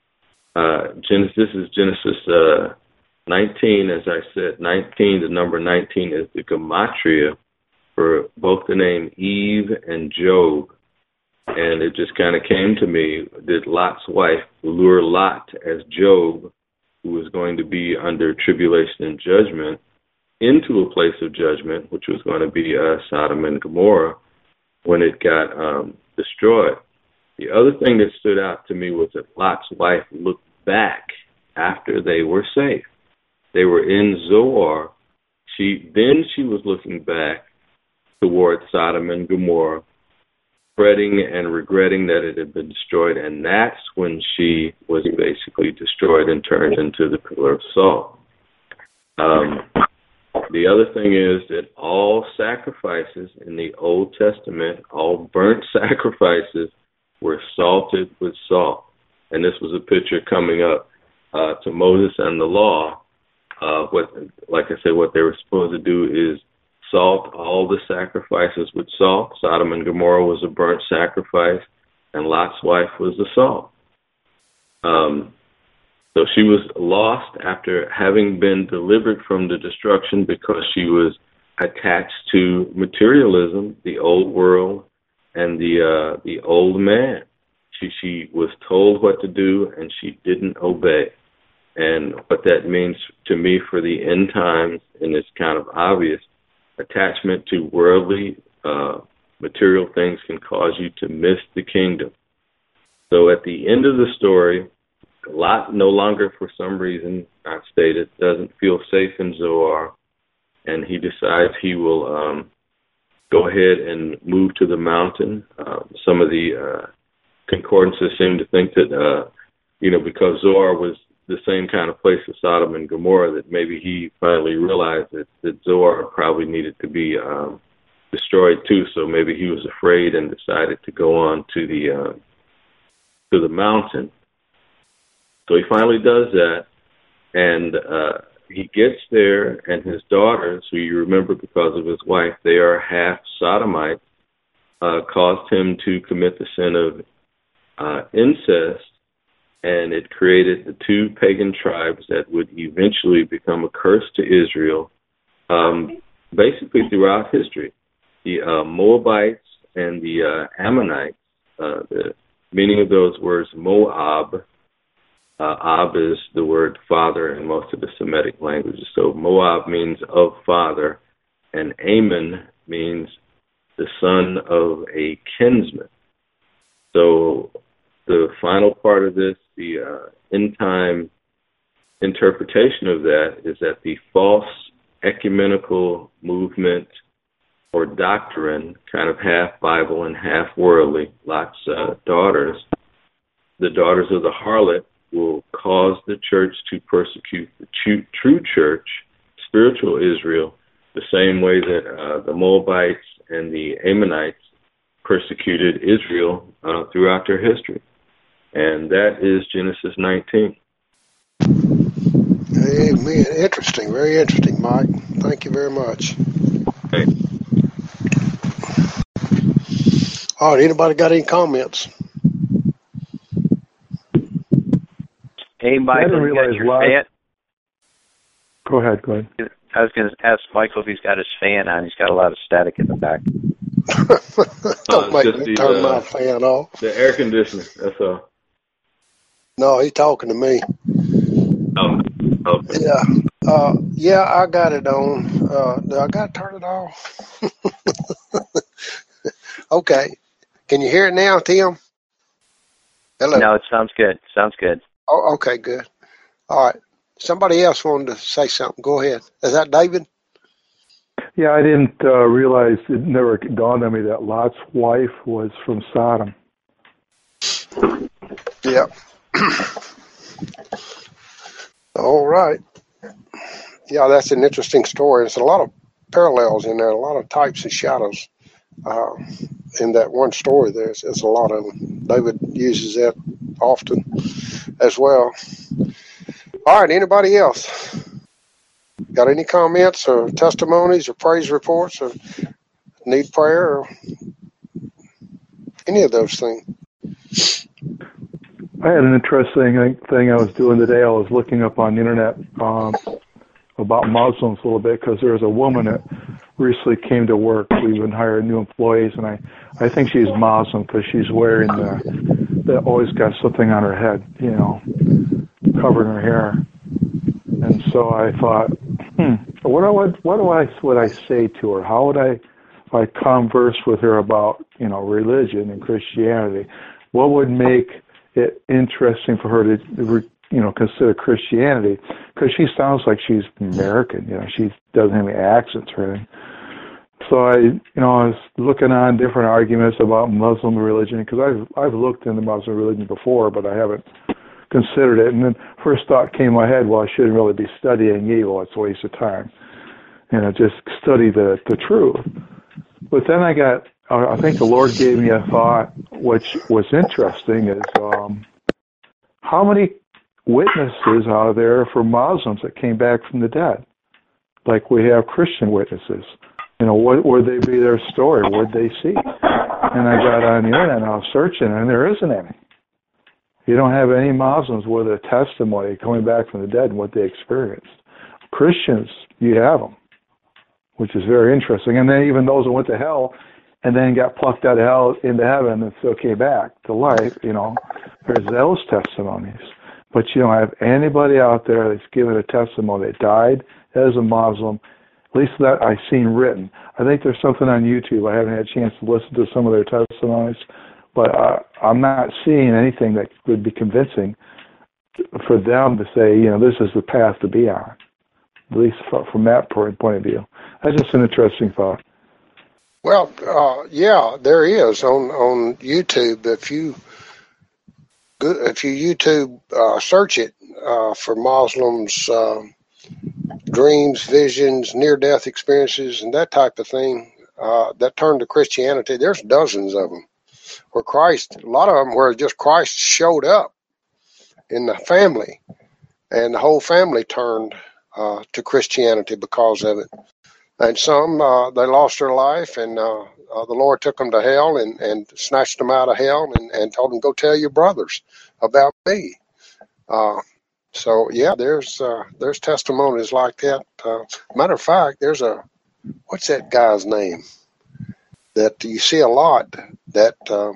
Uh, Genesis, this is Genesis uh, nineteen, as I said, nineteen, the number nineteen is the gematria for both the name Eve and Job. And it just kind of came to me, did Lot's wife lure Lot as Job, who was going to be under tribulation and judgment, into a place of judgment, which was going to be uh, Sodom and Gomorrah, when it got um, destroyed. The other thing that stood out to me was that Lot's wife looked back after they were safe. They were in Zoar. She then she was looking back towards Sodom and Gomorrah, fretting and regretting that it had been destroyed, and that's when she was basically destroyed and turned into the pillar of salt. Um, the other thing is that all sacrifices in the Old Testament, all burnt sacrifices, were salted with salt. And this was a picture coming up uh, to Moses and the law. Uh, what, like I said, what they were supposed to do is salt all the sacrifices with salt. Sodom and Gomorrah was a burnt sacrifice, and Lot's wife was the salt. Um, so she was lost after having been delivered from the destruction because she was attached to materialism, the old world, and the uh, the old man. She she was told what to do, and she didn't obey. And what that means to me for the end times, and it's kind of obvious, attachment to worldly uh, material things can cause you to miss the kingdom. So at the end of the story, Lot no longer, for some reason, not stated, doesn't feel safe in Zoar, and he decides he will um, go ahead and move to the mountain. Uh, some of the uh, concordances seem to think that, uh, you know, because Zoar was the same kind of place as Sodom and Gomorrah, that maybe he finally realized that, that Zoar probably needed to be um, destroyed too. So maybe he was afraid and decided to go on to the uh, to the mountain. So he finally does that, and uh, he gets there, and his daughters, who you remember because of his wife, they are half Sodomites, uh, caused him to commit the sin of uh, incest. And it created the two pagan tribes that would eventually become a curse to Israel, um, basically throughout history. The uh, Moabites and the uh, Ammonites, uh, the meaning of those words, Moab, uh, Ab is the word father in most of the Semitic languages. So Moab means of father, and Ammon means the son of a kinsman. So the final part of this, the uh, end time interpretation of that is that the false ecumenical movement or doctrine, kind of half Bible and half worldly, Lot's uh, daughters, the daughters of the harlot, will cause the church to persecute the true, true church, spiritual Israel, the same way that uh, the Moabites and the Ammonites persecuted Israel uh, throughout their history. And that is Genesis nineteen. Amen. Interesting. Very interesting, Mike. Thank you very much. Thanks. All right. Anybody got any comments? Hey, Michael, you got your fan? Go ahead, go ahead. I was going to ask Michael if he's got his fan on. He's got a lot of static in the back. Don't Uh, make just me the, turn uh, my fan off. The air conditioner, that's all. No, he's talking to me. Oh, okay. Yeah. Uh, yeah, I got it on. Uh, do I got to turn it off? Okay. Can you hear it now, Tim? Hello. No, it sounds good. Sounds good. Oh, okay, good. All right. Somebody else wanted to say something. Go ahead. Is that David? Yeah, I didn't uh, realize, it never dawned on me that Lot's wife was from Sodom. Yeah. All right. Yeah, that's an interesting story. There's a lot of parallels in there, a lot of types and shadows uh, in that one story. There's, there's a lot of them. David uses that often as well. All right, anybody else? Got any comments or testimonies or praise reports or need prayer or any of those things? I had an interesting thing I was doing today. I was looking up on the internet um, about Muslims a little bit because there was a woman that recently came to work. We've been hiring new employees, and I, I think she's Muslim because she's wearing the, that always got something on her head, you know, covering her hair. And so I thought, hmm, what do I, what do I, would I say to her? How would I, if I converse with her about, you know, religion and Christianity, what would make it interesting for her to, you know, consider Christianity? Because she sounds like she's American, you know, she doesn't have any accents or anything. So I, you know, I was looking on different arguments about Muslim religion because I've I've looked into Muslim religion before, but I haven't considered it. And then first thought came to my head, well, I shouldn't really be studying evil. It's a waste of time. And I just study the, the truth. But then I got, I think the Lord gave me a thought, which was interesting, is um, how many witnesses are there for Muslims that came back from the dead? Like we have Christian witnesses. You know, what would they be their story? What did they see? And I got on the internet and I was searching, and there isn't any. You don't have any Muslims with a testimony coming back from the dead and what they experienced. Christians, you have them, which is very interesting. And then even those that went to hell and then got plucked out of hell into heaven and still came back to life, you know, there's those testimonies. But you don't have anybody out there that's given a testimony that died as a Muslim, at least that I've seen written. I think there's something on YouTube. I haven't had a chance to listen to some of their testimonies. But uh, I'm not seeing anything that would be convincing for them to say, you know, this is the path to be on, at least from that point of view. That's just an interesting thought. Well, uh, yeah, there is on, on YouTube. If you if you YouTube uh, search it uh, for Muslims, uh, dreams, visions, near-death experiences, and that type of thing uh, that turn to Christianity, there's dozens of them. Where Christ, a lot of them where just Christ showed up in the family, and the whole family turned uh, to Christianity because of it. And some, uh, they lost their life, and uh, uh, the Lord took them to hell and, and snatched them out of hell and, and told them, go tell your brothers about me. Uh, so, yeah, there's uh, there's testimonies like that. Uh, matter of fact, there's a, what's that guy's name? That you see a lot that uh,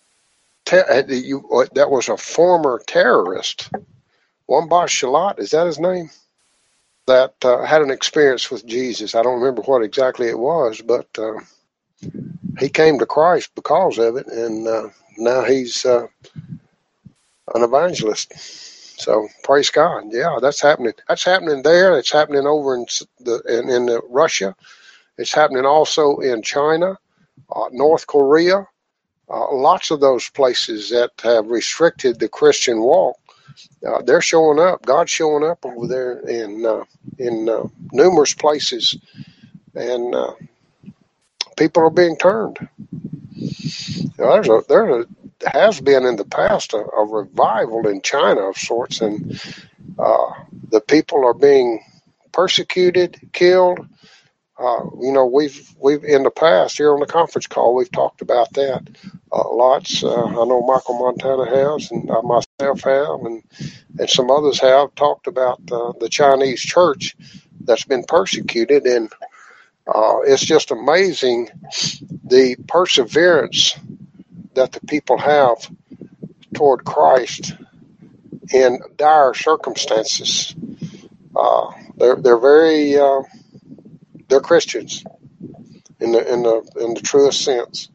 te- you, that was a former terrorist, Wambach Shalat, is that his name? That uh, had an experience with Jesus. I don't remember what exactly it was, but uh, he came to Christ because of it, and uh, now he's uh, an evangelist. So praise God. Yeah, that's happening. That's happening there. It's happening over in the in, in the Russia. It's happening also in China, uh, North Korea. Uh, lots of those places that have restricted the Christian walk, uh, they're showing up. God's showing up over there in uh, in uh, numerous places, and uh, people are being turned. You know, there's a there has been in the past a, a revival in China of sorts, and uh, the people are being persecuted, killed. Uh, you know, we've we've in the past here on the conference call we've talked about that uh, lots. Uh, I know Michael Montana has, and I myself have, and and some others have talked about uh, the Chinese church that's been persecuted, and uh, it's just amazing the perseverance that the people have toward Christ in dire circumstances. Uh, they're they're very uh, they're Christians in the in the in the truest sense.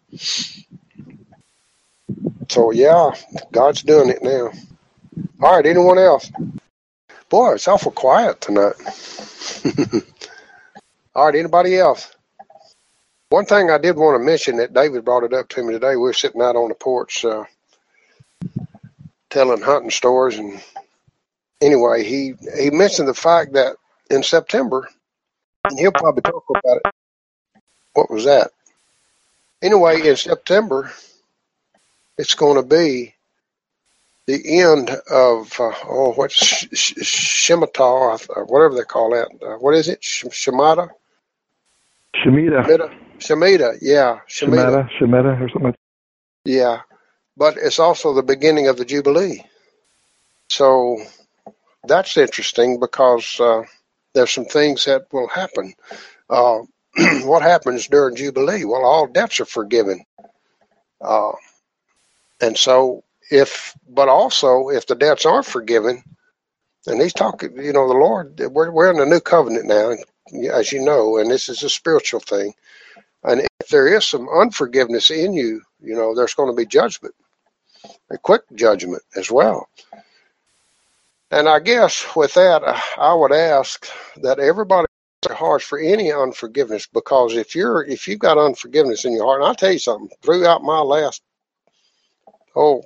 So yeah, God's doing it now. All right, anyone else? Boy, it's awful quiet tonight. All right, anybody else? One thing I did want to mention that David brought it up to me today. We were sitting out on the porch uh, telling hunting stories, and anyway, he he mentioned the fact that in September, and he'll probably talk about it. What was that? Anyway, in September, it's going to be the end of, uh, oh, what's Sh- Sh- Shemitah, or whatever they call that. Uh, what is it? Sh- Shemitah? Shemitah. Shemitah, Shemitah, yeah. Shemitah, Shemitah, or something like that. Yeah, but it's also the beginning of the Jubilee. So that's interesting because uh, there's some things that will happen. Uh, what happens during Jubilee? Well, all debts are forgiven. Uh, and so if, but also if the debts aren't forgiven, and he's talking, you know, the Lord, we're, we're in a new covenant now, as you know, and this is a spiritual thing. And if there is some unforgiveness in you, you know, there's going to be judgment, a quick judgment as well. And I guess with that, I would ask that everybody their hearts for any unforgiveness, because if you're if you've got unforgiveness in your heart, and I'll tell you something, throughout my last oh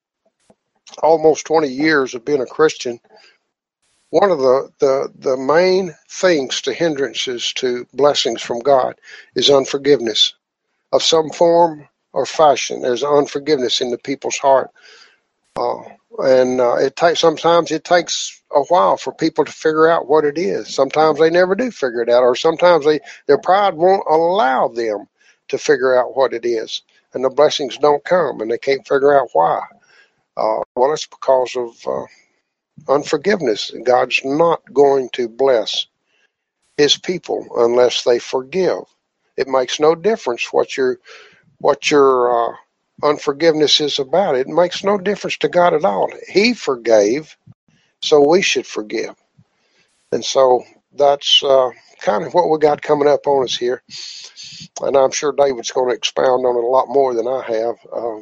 almost twenty years of being a Christian, one of the, the, the main things to hindrances to blessings from God is unforgiveness of some form or fashion. There's unforgiveness in the people's heart. Uh, and uh, it takes sometimes it takes a while for people to figure out what it is. Sometimes they never do figure it out, or sometimes they their pride won't allow them to figure out what it is, and the blessings don't come, and they can't figure out why. Uh, well, it's because of uh, unforgiveness. God's not going to bless His people unless they forgive. It makes no difference what your what your uh, unforgiveness is about. It makes no difference to God at all. He forgave, so we should forgive. And so that's uh, kind of what we got coming up on us here. And I'm sure David's going to expound on it a lot more than I have. Um,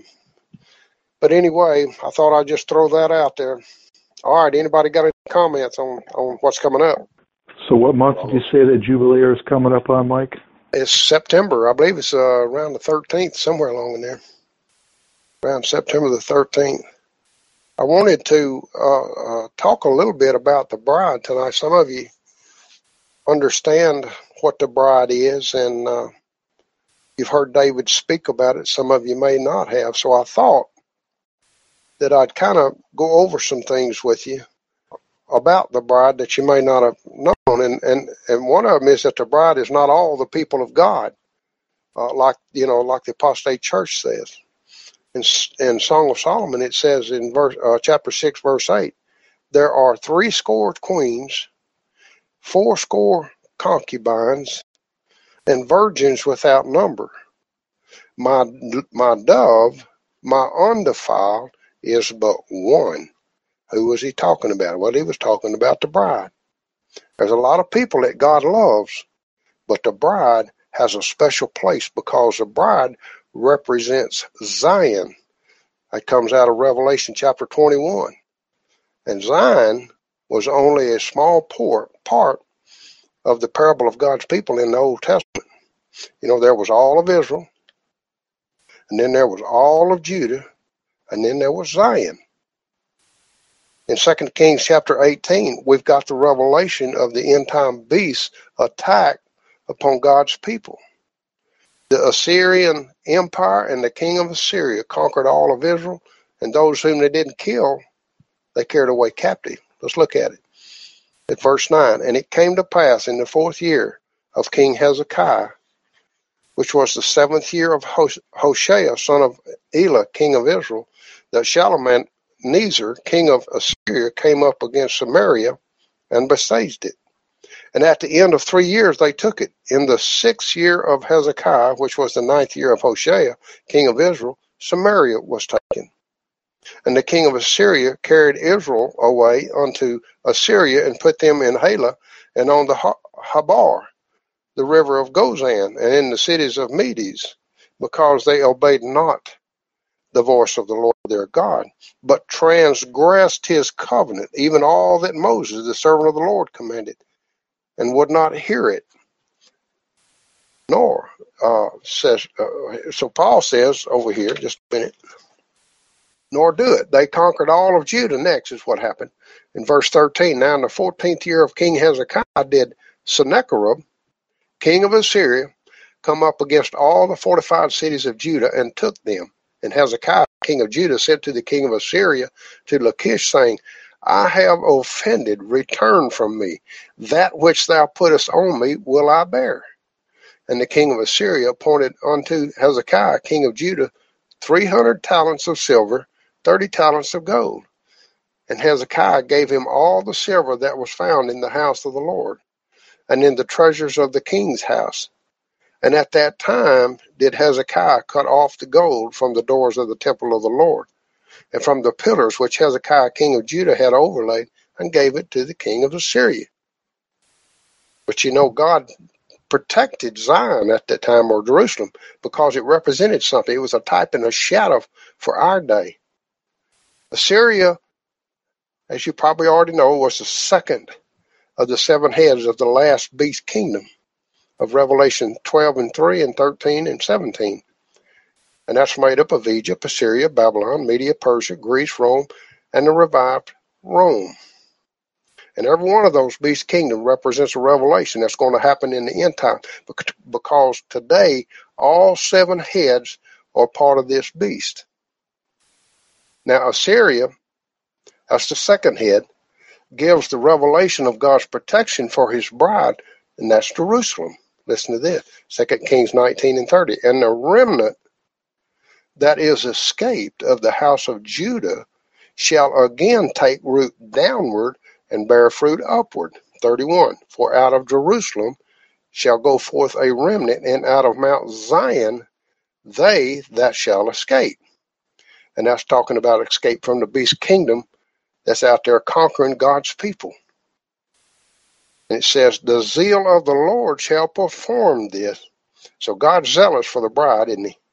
but anyway, I thought I'd just throw that out there. All right, anybody got any comments on, on what's coming up? So what month did you say that Jubilee is coming up on, Mike? It's September. I believe it's uh, around the thirteenth, somewhere along in there. Around September the thirteenth. I wanted to uh, uh, talk a little bit about the bride tonight. Some of you understand what the bride is, and uh, you've heard David speak about it. Some of you may not have. So I thought that I'd kind of go over some things with you about the bride that you may not have known. And, and, and one of them is that the bride is not all the people of God, uh, like, you know, like the apostate church says. In, in Song of Solomon, it says in verse, uh, chapter six, verse eight, there are three score queens, four score concubines, and virgins without number. My, my dove, my undefiled, is but one. Who was he talking about? Well, he was talking about the bride. There's a lot of people that God loves, but the bride has a special place because the bride represents Zion. That comes out of Revelation chapter twenty-one. And Zion was only a small por- part of the parable of God's people in the Old Testament. You know, there was all of Israel, and then there was all of Judah, and then there was Zion. In Second Kings chapter eighteen, we've got the revelation of the end-time beast's attack upon God's people. The Assyrian Empire and the king of Assyria conquered all of Israel, and those whom they didn't kill, they carried away captive. Let's look at it. At verse nine, and it came to pass in the fourth year of King Hezekiah, which was the seventh year of Hoshea, son of Elah, king of Israel, that Shalmaneser, king of Assyria, came up against Samaria and besieged it. And at the end of three years they took it. In the sixth year of Hezekiah, which was the ninth year of Hoshea, king of Israel, Samaria was taken. And the king of Assyria carried Israel away unto Assyria and put them in Halah and on the Habar, the river of Gozan, and in the cities of Medes, because they obeyed not the voice of the Lord their God, but transgressed his covenant, even all that Moses, the servant of the Lord, commanded, and would not hear it. Nor, uh, says, uh, so Paul says over here, just a minute, nor do it. They conquered all of Judah next, is what happened. In verse thirteen, now in the fourteenth year of King Hezekiah did Sennacherib, king of Assyria, come up against all the fortified cities of Judah and took them. And Hezekiah, king of Judah, said to the king of Assyria, to Lachish, saying, I have offended, return from me. That which thou puttest on me will I bear. And the king of Assyria appointed unto Hezekiah, king of Judah, three hundred talents of silver, thirty talents of gold. And Hezekiah gave him all the silver that was found in the house of the Lord, and in the treasures of the king's house. And at that time did Hezekiah cut off the gold from the doors of the temple of the Lord, and from the pillars which Hezekiah king of Judah had overlaid, and gave it to the king of Assyria. But you know, God protected Zion at that time, or Jerusalem, because it represented something. It was a type and a shadow for our day. Assyria, as you probably already know, was the second of the seven heads of the last beast kingdom of Revelation twelve and three and thirteen and seventeen. And that's made up of Egypt, Assyria, Babylon, Media, Persia, Greece, Rome, and the revived Rome. And every one of those beast kingdoms represents a revelation that's going to happen in the end time, because today all seven heads are part of this beast. Now Assyria, that's the second head, gives the revelation of God's protection for his bride, and that's Jerusalem. Listen to this, Second Kings nineteen and thirty. And the remnant that is escaped of the house of Judah shall again take root downward and bear fruit upward. thirty-one. For out of Jerusalem shall go forth a remnant, and out of Mount Zion they that shall escape. And that's talking about escape from the beast kingdom that's out there conquering God's people. And it says, the zeal of the Lord shall perform this. So God's zealous for the bride, isn't he?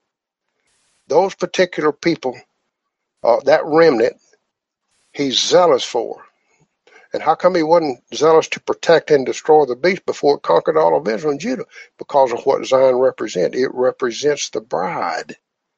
Those particular people, uh, that remnant, he's zealous for. And how come he wasn't zealous to protect and destroy the beast before it conquered all of Israel and Judah? Because of what Zion represents. It represents the bride.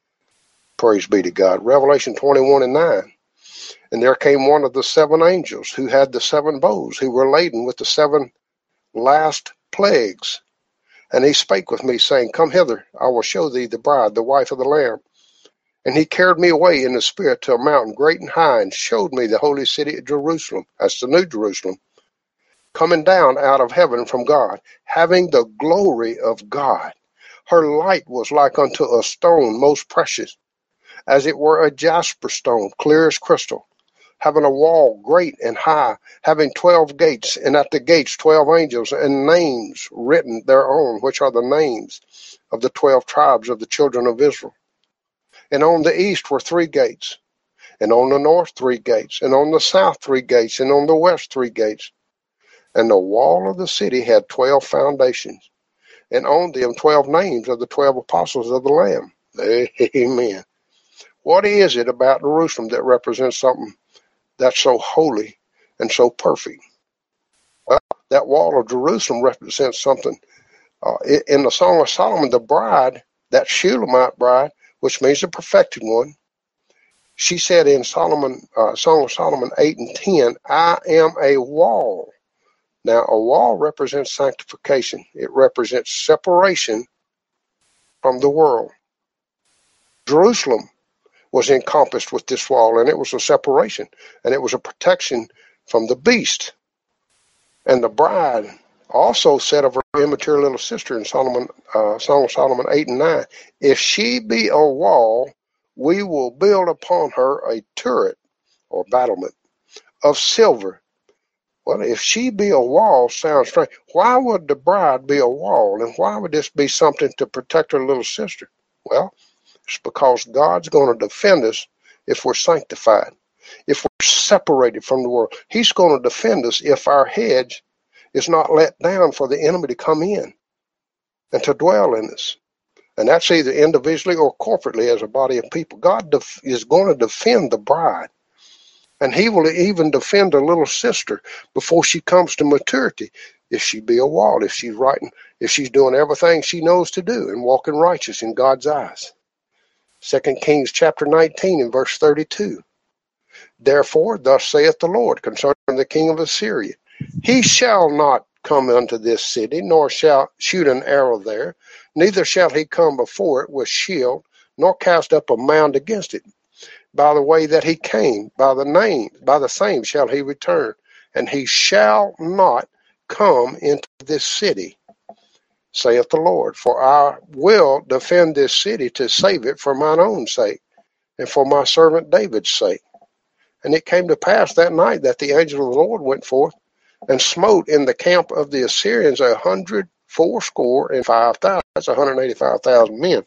Praise be to God. Revelation twenty-one and nine. And there came one of the seven angels who had the seven bowls, who were laden with the seven last plagues. And he spake with me, saying, Come hither, I will show thee the bride, the wife of the Lamb. And he carried me away in the spirit to a mountain great and high, and showed me the holy city of Jerusalem, that's the New Jerusalem, coming down out of heaven from God, having the glory of God. Her light was like unto a stone most precious, as it were a jasper stone, clear as crystal, having a wall great and high, having twelve gates, and at the gates twelve angels, and names written thereon, which are the names of the twelve tribes of the children of Israel. And on the east were three gates, and on the north three gates, and on the south three gates, and on the west three gates. And the wall of the city had twelve foundations, and on them twelve names of the twelve apostles of the Lamb. Amen. What is it about Jerusalem that represents something that's so holy and so perfect? Well, that wall of Jerusalem represents something. Uh, in the Song of Solomon, the bride, that Shulamite bride, which means the perfected one, she said in Solomon, uh, Song of Solomon eight and ten, I am a wall. Now, a wall represents sanctification. It represents separation from the world. Jerusalem was encompassed with this wall, and it was a separation, and it was a protection from the beast. And the bride also said of her immature little sister in Solomon, uh, Song of Solomon eight and nine, if she be a wall, we will build upon her a turret or battlement of silver. Well, if she be a wall, sounds strange. Why would the bride be a wall, and why would this be something to protect her little sister? Well, it's because God's going to defend us if we're sanctified, if we're separated from the world. He's going to defend us if our hedge is not let down for the enemy to come in and to dwell in us. And that's either individually or corporately as a body of people. God def- is going to defend the bride. And he will even defend a little sister before she comes to maturity, if she be a wall, if she's writing, if she's doing everything she knows to do and walking righteous in God's eyes. Second Kings chapter nineteen and verse thirty-two. Therefore, thus saith the Lord concerning the king of Assyria, he shall not come unto this city, nor shall shoot an arrow there, neither shall he come before it with shield, nor cast up a mound against it. By the way that he came, by the name, by the same shall he return, and he shall not come into this city, saith the Lord. For I will defend this city to save it for mine own sake, and for my servant David's sake. And it came to pass that night that the angel of the Lord went forth and smote in the camp of the Assyrians a hundred fourscore and five thousand. That's one hundred eighty-five thousand men.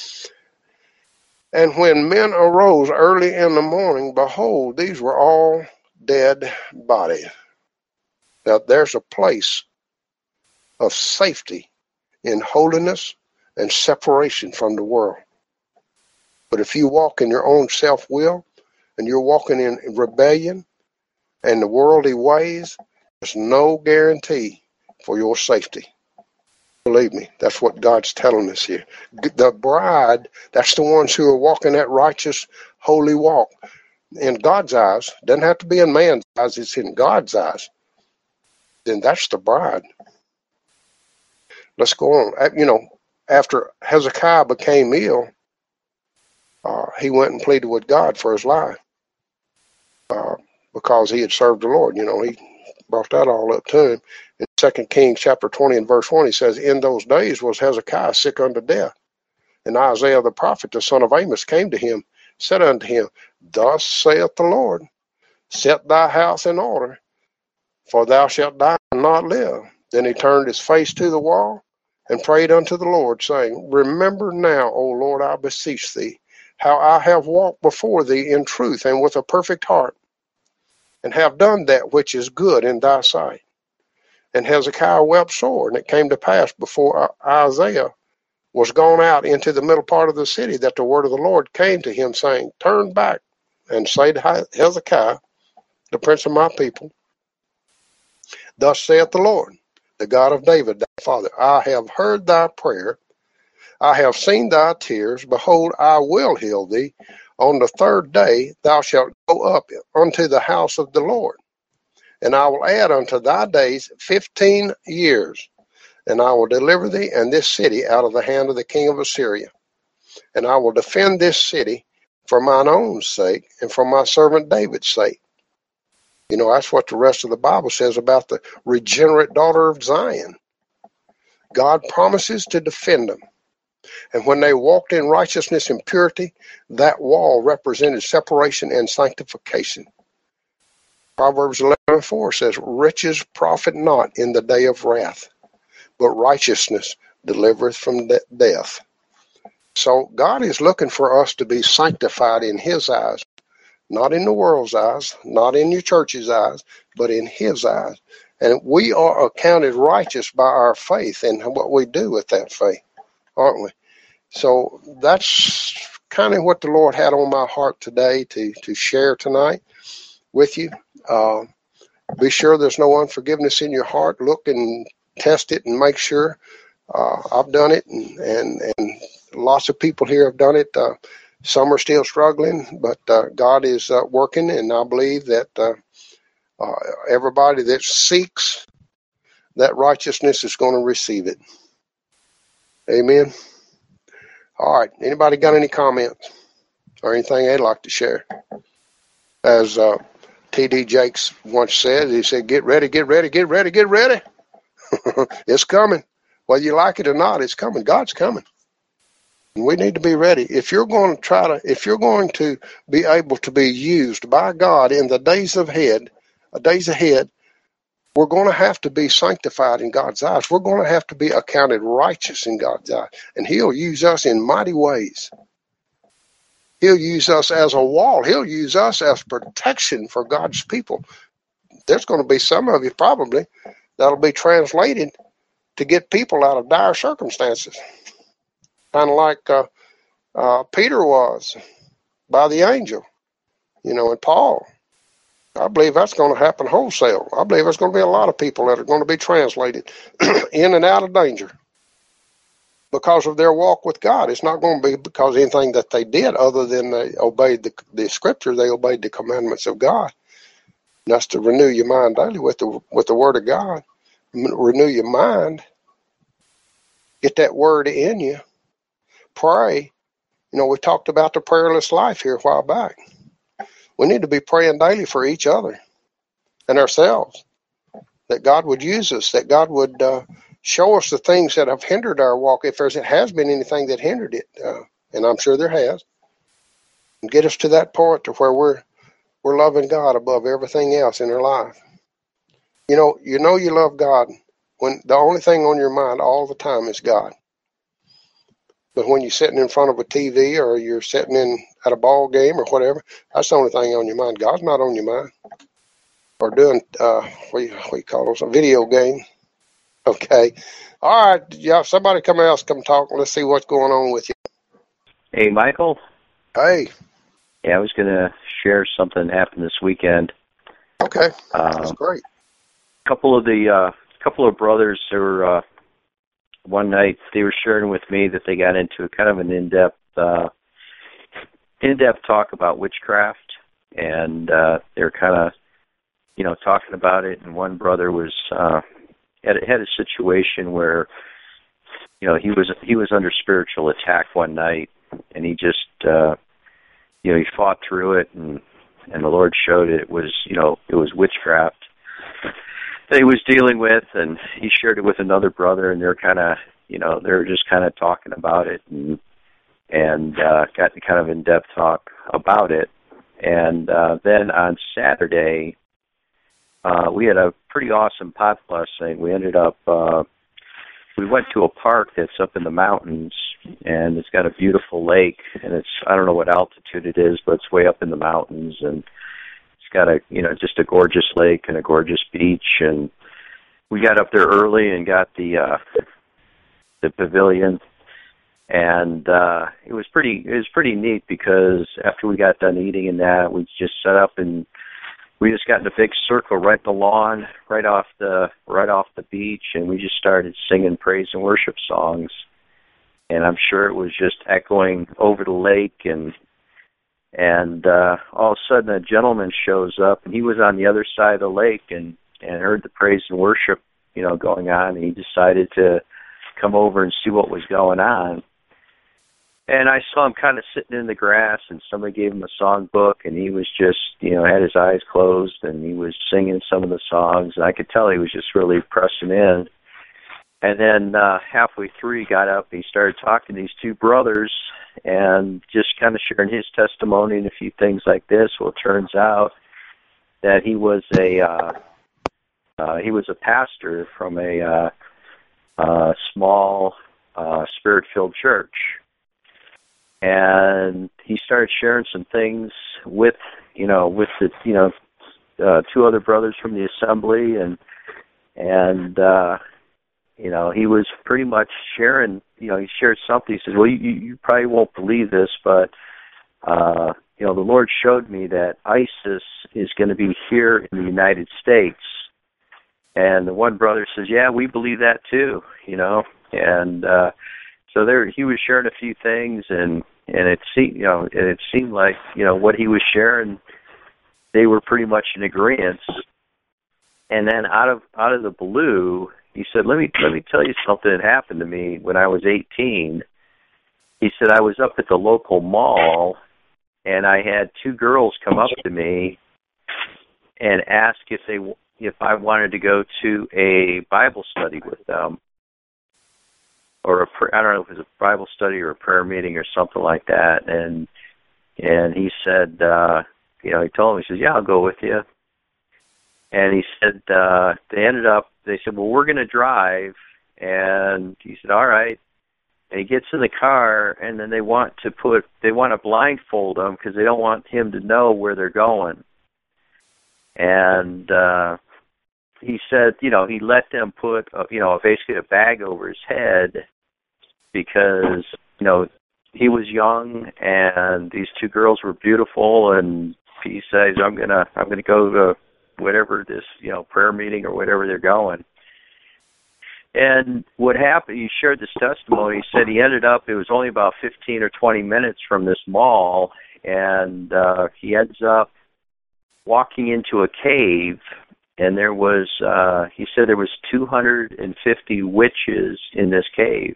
And when men arose early in the morning, behold, these were all dead bodies. Now there's a place of safety in holiness and separation from the world. But if you walk in your own self-will and you're walking in rebellion and the worldly ways, there's no guarantee for your safety. Believe me, that's what God's telling us here. The bride, that's the ones who are walking that righteous, holy walk. In God's eyes, doesn't have to be in man's eyes, it's in God's eyes. Then that's the bride. Let's go on. You know, after Hezekiah became ill, uh, he went and pleaded with God for his life uh, because he had served the Lord. You know, he brought that all up to him. In Second Kings chapter twenty and verse one, he says, in those days was Hezekiah sick unto death. And Isaiah the prophet, the son of Amos, came to him, said unto him, thus saith the Lord, set thy house in order, for thou shalt die and not live. Then he turned his face to the wall and prayed unto the Lord, saying, remember now, O Lord, I beseech thee, how I have walked before thee in truth and with a perfect heart, and have done that which is good in thy sight. And Hezekiah wept sore, and it came to pass before Isaiah was gone out into the middle part of the city that the word of the Lord came to him, saying, turn back and say to Hezekiah, the prince of my people, thus saith the Lord, the God of David, thy father, I have heard thy prayer, I have seen thy tears, behold, I will heal thee. On the third day thou shalt go up unto the house of the Lord, and I will add unto thy days fifteen years, and I will deliver thee and this city out of the hand of the king of Assyria. And I will defend this city for mine own sake and for my servant David's sake. You know, that's what the rest of the Bible says about the regenerate daughter of Zion. God promises to defend them. And when they walked in righteousness and purity, that wall represented separation and sanctification. Proverbs eleven and four says, riches profit not in the day of wrath, but righteousness delivereth from de- death. So God is looking for us to be sanctified in his eyes, not in the world's eyes, not in your church's eyes, but in his eyes. And we are accounted righteous by our faith and what we do with that faith, aren't we? So that's kind of what the Lord had on my heart today to, to share tonight. with you. Uh, be sure there's no unforgiveness in your heart. Look and test it and make sure. Uh, I've done it, and, and, and lots of people here have done it. Uh, some are still struggling, but uh, God is uh, working, and I believe that uh, uh, everybody that seeks that righteousness is going to receive it. Amen. All right. Anybody got any comments or anything they'd like to share? As uh, T D Jakes once said, he said, get ready, get ready, get ready, get ready. It's coming. Whether you like it or not, it's coming. God's coming. And we need to be ready. If you're going to try to, if you're going to be able to be used by God in the days ahead, days ahead, we're going to have to be sanctified in God's eyes. We're going to have to be accounted righteous in God's eyes. And He'll use us in mighty ways. He'll use us as a wall. He'll use us as protection for God's people. There's going to be some of you probably that'll be translated to get people out of dire circumstances. Kind of like uh, uh, Peter was by the angel, you know, and Paul. I believe that's going to happen wholesale. I believe there's going to be a lot of people that are going to be translated in and out of danger because of their walk with God. It's not going to be because of anything that they did other than they obeyed the, the Scripture. They obeyed the commandments of God. And that's to renew your mind daily with the with the Word of God. Renew your mind. Get that Word in you. Pray. You know, we talked about the prayerless life here a while back. We need to be praying daily for each other and ourselves, that God would use us, that God would uh, show us the things that have hindered our walk, if there has been anything that hindered it, uh, and I'm sure there has, and get us to that point to where we're we're loving God above everything else in our life. You know, you know you love God when the only thing on your mind all the time is God. But when you're sitting in front of a T V or you're sitting in at a ball game or whatever, that's the only thing on your mind. God's not on your mind. Or doing, uh, what, do you, what do you call those, a video game. Okay. All right. Yeah, somebody come else come talk. Let's see what's going on with you. Hey, Michael. Hey. Yeah, I was going to share something that happened this weekend. Okay. Um, That's great. A couple of the, uh, couple of brothers who were, uh, one night they were sharing with me that they got into a kind of an in-depth, uh, in-depth talk about witchcraft, and uh, they were kind of, you know, talking about it. And one brother was uh, had had a situation where, you know, he was he was under spiritual attack one night, and he just, uh, you know, he fought through it, and and the Lord showed it, it was, you know, it was witchcraft that he was dealing with, and he shared it with another brother, and they're kind of, you know, they're just kind of talking about it, and and uh, got the kind of in-depth talk about it. And uh, then on Saturday, uh, we had a pretty awesome potluck thing. We ended up, uh, we went to a park that's up in the mountains, and it's got a beautiful lake, and it's, I don't know what altitude it is, but it's way up in the mountains, and it's got a, you know, just a gorgeous lake and a gorgeous beach. And we got up there early and got the uh, the pavilion, and uh, it was pretty it was pretty neat because after we got done eating and that, we just set up and we just got in a big circle right the lawn, right off the right off the beach, and we just started singing praise and worship songs. And I'm sure it was just echoing over the lake, and And uh, all of a sudden, a gentleman shows up, and he was on the other side of the lake, and, and heard the praise and worship, you know, going on. And he decided to come over and see what was going on. And I saw him kind of sitting in the grass, and somebody gave him a songbook, and he was just, you know, had his eyes closed, and he was singing some of the songs, and I could tell he was just really pressing in. And then uh, halfway through, he got up and he started talking to these two brothers and just kind of sharing his testimony and a few things like this. Well, it turns out that he was a uh, uh, he was a pastor from a uh, uh, small uh, spirit-filled church, and he started sharing some things with you know with the you know uh, two other brothers from the assembly, and and. Uh, You know, he was pretty much sharing, you know, he shared something. He says, well, you, you probably won't believe this, but, uh, you know, the Lord showed me that ISIS is going to be here in the United States. And the one brother says, yeah, we believe that too, you know. And uh, so there, he was sharing a few things, and and it seemed, you know, and it seemed like, you know, what he was sharing, they were pretty much in agreement. And then out of out of the blue, he said, let me let me tell you something that happened to me when I was eighteen. He said, I was up at the local mall, and I had two girls come up to me and ask if they if I wanted to go to a Bible study with them, or a I don't know if it was a Bible study or a prayer meeting or something like that. And and he said, uh, you know, he told me, he says, yeah, I'll go with you. And he said, uh, they ended up, they said, well, we're going to drive. And he said, all right. And he gets in the car, and then they want to put, they want to blindfold him because they don't want him to know where they're going. And uh, he said, you know, he let them put, a, you know, basically a bag over his head because, you know, he was young and these two girls were beautiful, and he says, I'm gonna, I'm gonna go to whatever this, you know, prayer meeting or whatever they're going. And what happened, he shared this testimony. He said he ended up, it was only about fifteen or twenty minutes from this mall, and uh, he ends up walking into a cave, and there was, uh, he said there was two hundred fifty witches in this cave.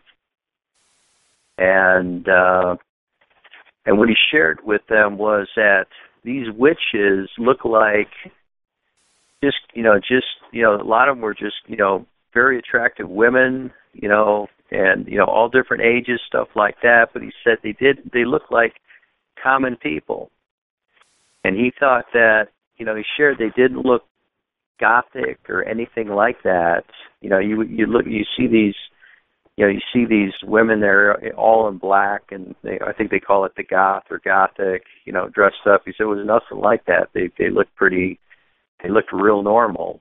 And uh, and what he shared with them was that these witches look like just, you know, just, you know, a lot of them were just, you know, very attractive women, you know, and, you know, all different ages, stuff like that. But he said they did, they looked like common people. And he thought that, you know, he shared they didn't look gothic or anything like that. You know, you you look, you see these, you know, you see these women there all in black, and they, I think they call it the goth or gothic, you know, dressed up. He said it was nothing like that. They they looked pretty, they looked real normal.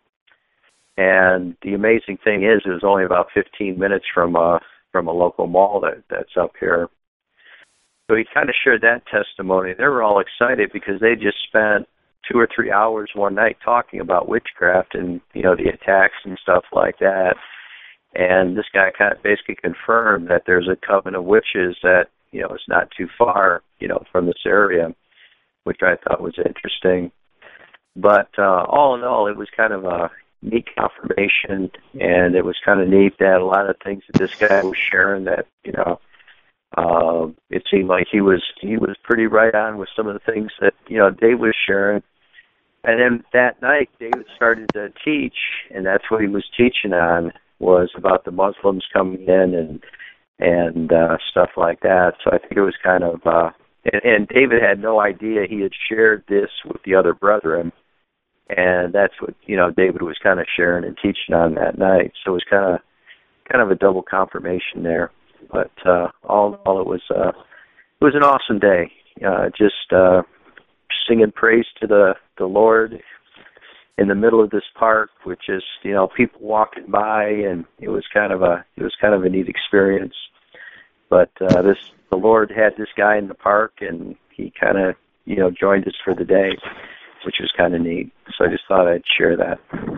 And the amazing thing is, it was only about fifteen minutes from a from a local mall that that's up here. So he kind of shared that testimony. They were all excited because they just spent two or three hours one night talking about witchcraft and, you know, the attacks and stuff like that. And this guy kind of basically confirmed that there's a coven of witches that, you know, is not too far, you know, from this area, which I thought was interesting. But uh, all in all, it was kind of a neat confirmation, and it was kind of neat that a lot of things that this guy was sharing that, you know, uh, it seemed like he was he was pretty right on with some of the things that, you know, Dave was sharing. And then that night, David started to teach, and that's what he was teaching on, was about the Muslims coming in and and uh, stuff like that. So I think it was kind of, uh, and, and David had no idea he had shared this with the other brethren, and that's what, you know, David was kind of sharing and teaching on that night. So it was kind of kind of a double confirmation there. But uh, all in all, it was uh, it was an awesome day. Uh, just uh, singing praise to the the Lord in the middle of this park, which is, you know, people walking by, and it was kind of a it was kind of a neat experience. But uh, this the Lord had this guy in the park, and he kind of, you know, joined us for the day, which was kind of neat. So I just thought I'd share that.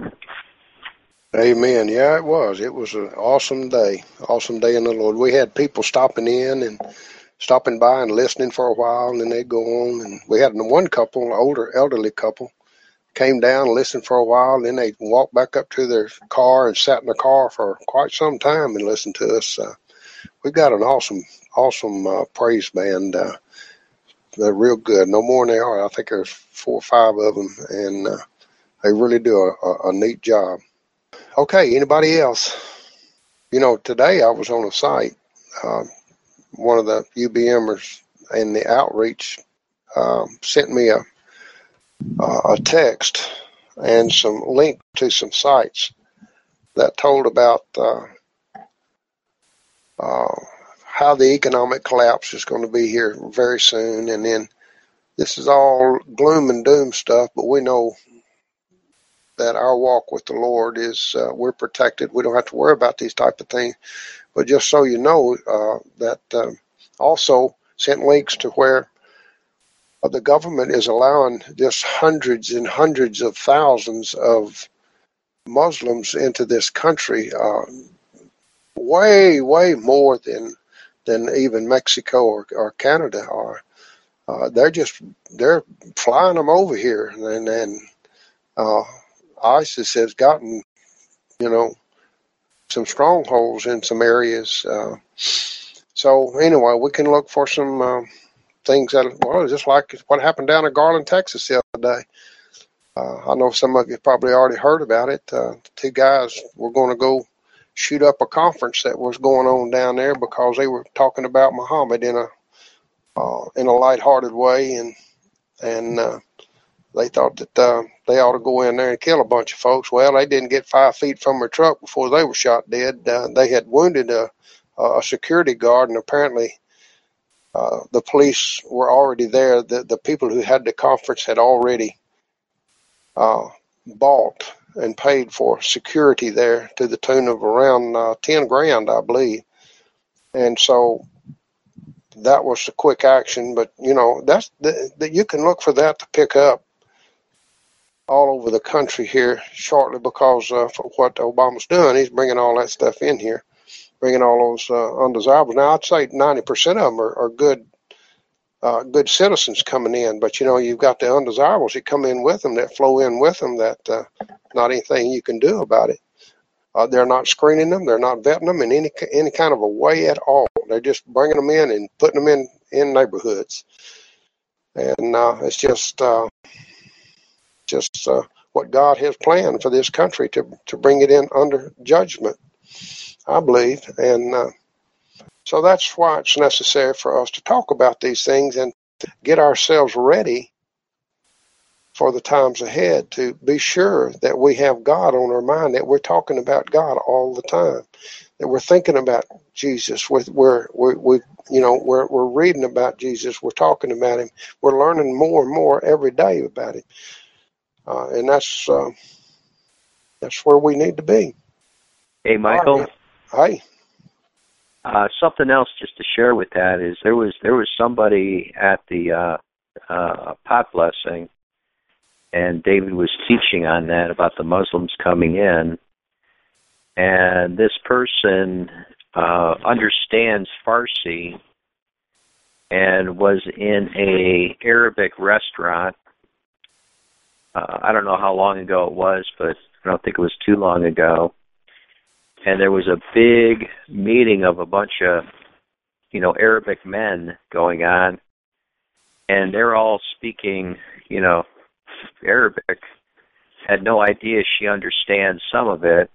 Amen. Yeah, it was. It was an awesome day. Awesome day in the Lord. We had people stopping in and stopping by and listening for a while, and then they'd go on. And we had one couple, an older, elderly couple, came down, listened for a while, and then they walked back up to their car and sat in the car for quite some time and listened to us. Uh, we've got an awesome, awesome uh, praise band. Uh, they're real good. No more than they are. I think there's four or five of them, and uh, they really do a, a, a neat job. Okay, anybody else? You know, today I was on a site. Uh, one of the U B Mers in the outreach uh, sent me a, a text and some link to some sites that told about uh, uh, how the economic collapse is going to be here very soon. And then this is all gloom and doom stuff, but we know that our walk with the Lord is, uh, we're protected. We don't have to worry about these type of things. But just so you know, uh, that uh, also sent links to where uh, the government is allowing just hundreds and hundreds of thousands of Muslims into this country, uh, way, way more than than even Mexico or, or Canada are. Uh, they're just they're flying them over here, and and uh, ISIS has gotten, you know, some strongholds in some areas. Uh, so anyway, we can look for some uh, things that, well, just like what happened down in Garland, Texas the other day. Uh, I know some of you probably already heard about it. Uh, two guys were going to go shoot up a conference that was going on down there because they were talking about Muhammad in a uh, in a lighthearted way, and and uh, they thought that uh, they ought to go in there and kill a bunch of folks. Well, they didn't get five feet from their truck before they were shot dead. Uh, they had wounded a, a security guard, and apparently uh, the police were already there. The, the people who had the conference had already uh, bought and paid for security there to the tune of around uh, ten grand, I believe. And so that was the quick action. But, you know, that's the, the, you can look for that to pick up all over the country here shortly, because uh, for what Obama's doing, he's bringing all that stuff in here, bringing all those uh, undesirables. Now, I'd say ninety percent of them are, are good uh, good citizens coming in, but, you know, you've got the undesirables that come in with them, that flow in with them, that uh, not anything you can do about it. Uh, they're not screening them. They're not vetting them in any any kind of a way at all. They're just bringing them in and putting them in, in neighborhoods. And uh, it's just uh, just uh, what God has planned for this country, to, to bring it in under judgment, I believe. And uh, so that's why it's necessary for us to talk about these things and to get ourselves ready for the times ahead, to be sure that we have God on our mind, that we're talking about God all the time, that we're thinking about Jesus. With we're we we you know we're we're reading about Jesus, we're talking about Him, we're learning more and more every day about Him, uh, and that's uh, that's where we need to be. Hey, Michael. Right. Hey. Uh, something else just to share with that is there was there was somebody at the uh, uh, pot blessing. And David was teaching on that about the Muslims coming in. And this person uh, understands Farsi and was in a Arabic restaurant. Uh, I don't know how long ago it was, but I don't think it was too long ago. And there was a big meeting of a bunch of, you know, Arabic men going on. And they're all speaking, you know, Arabic. Had no idea she understands some of it.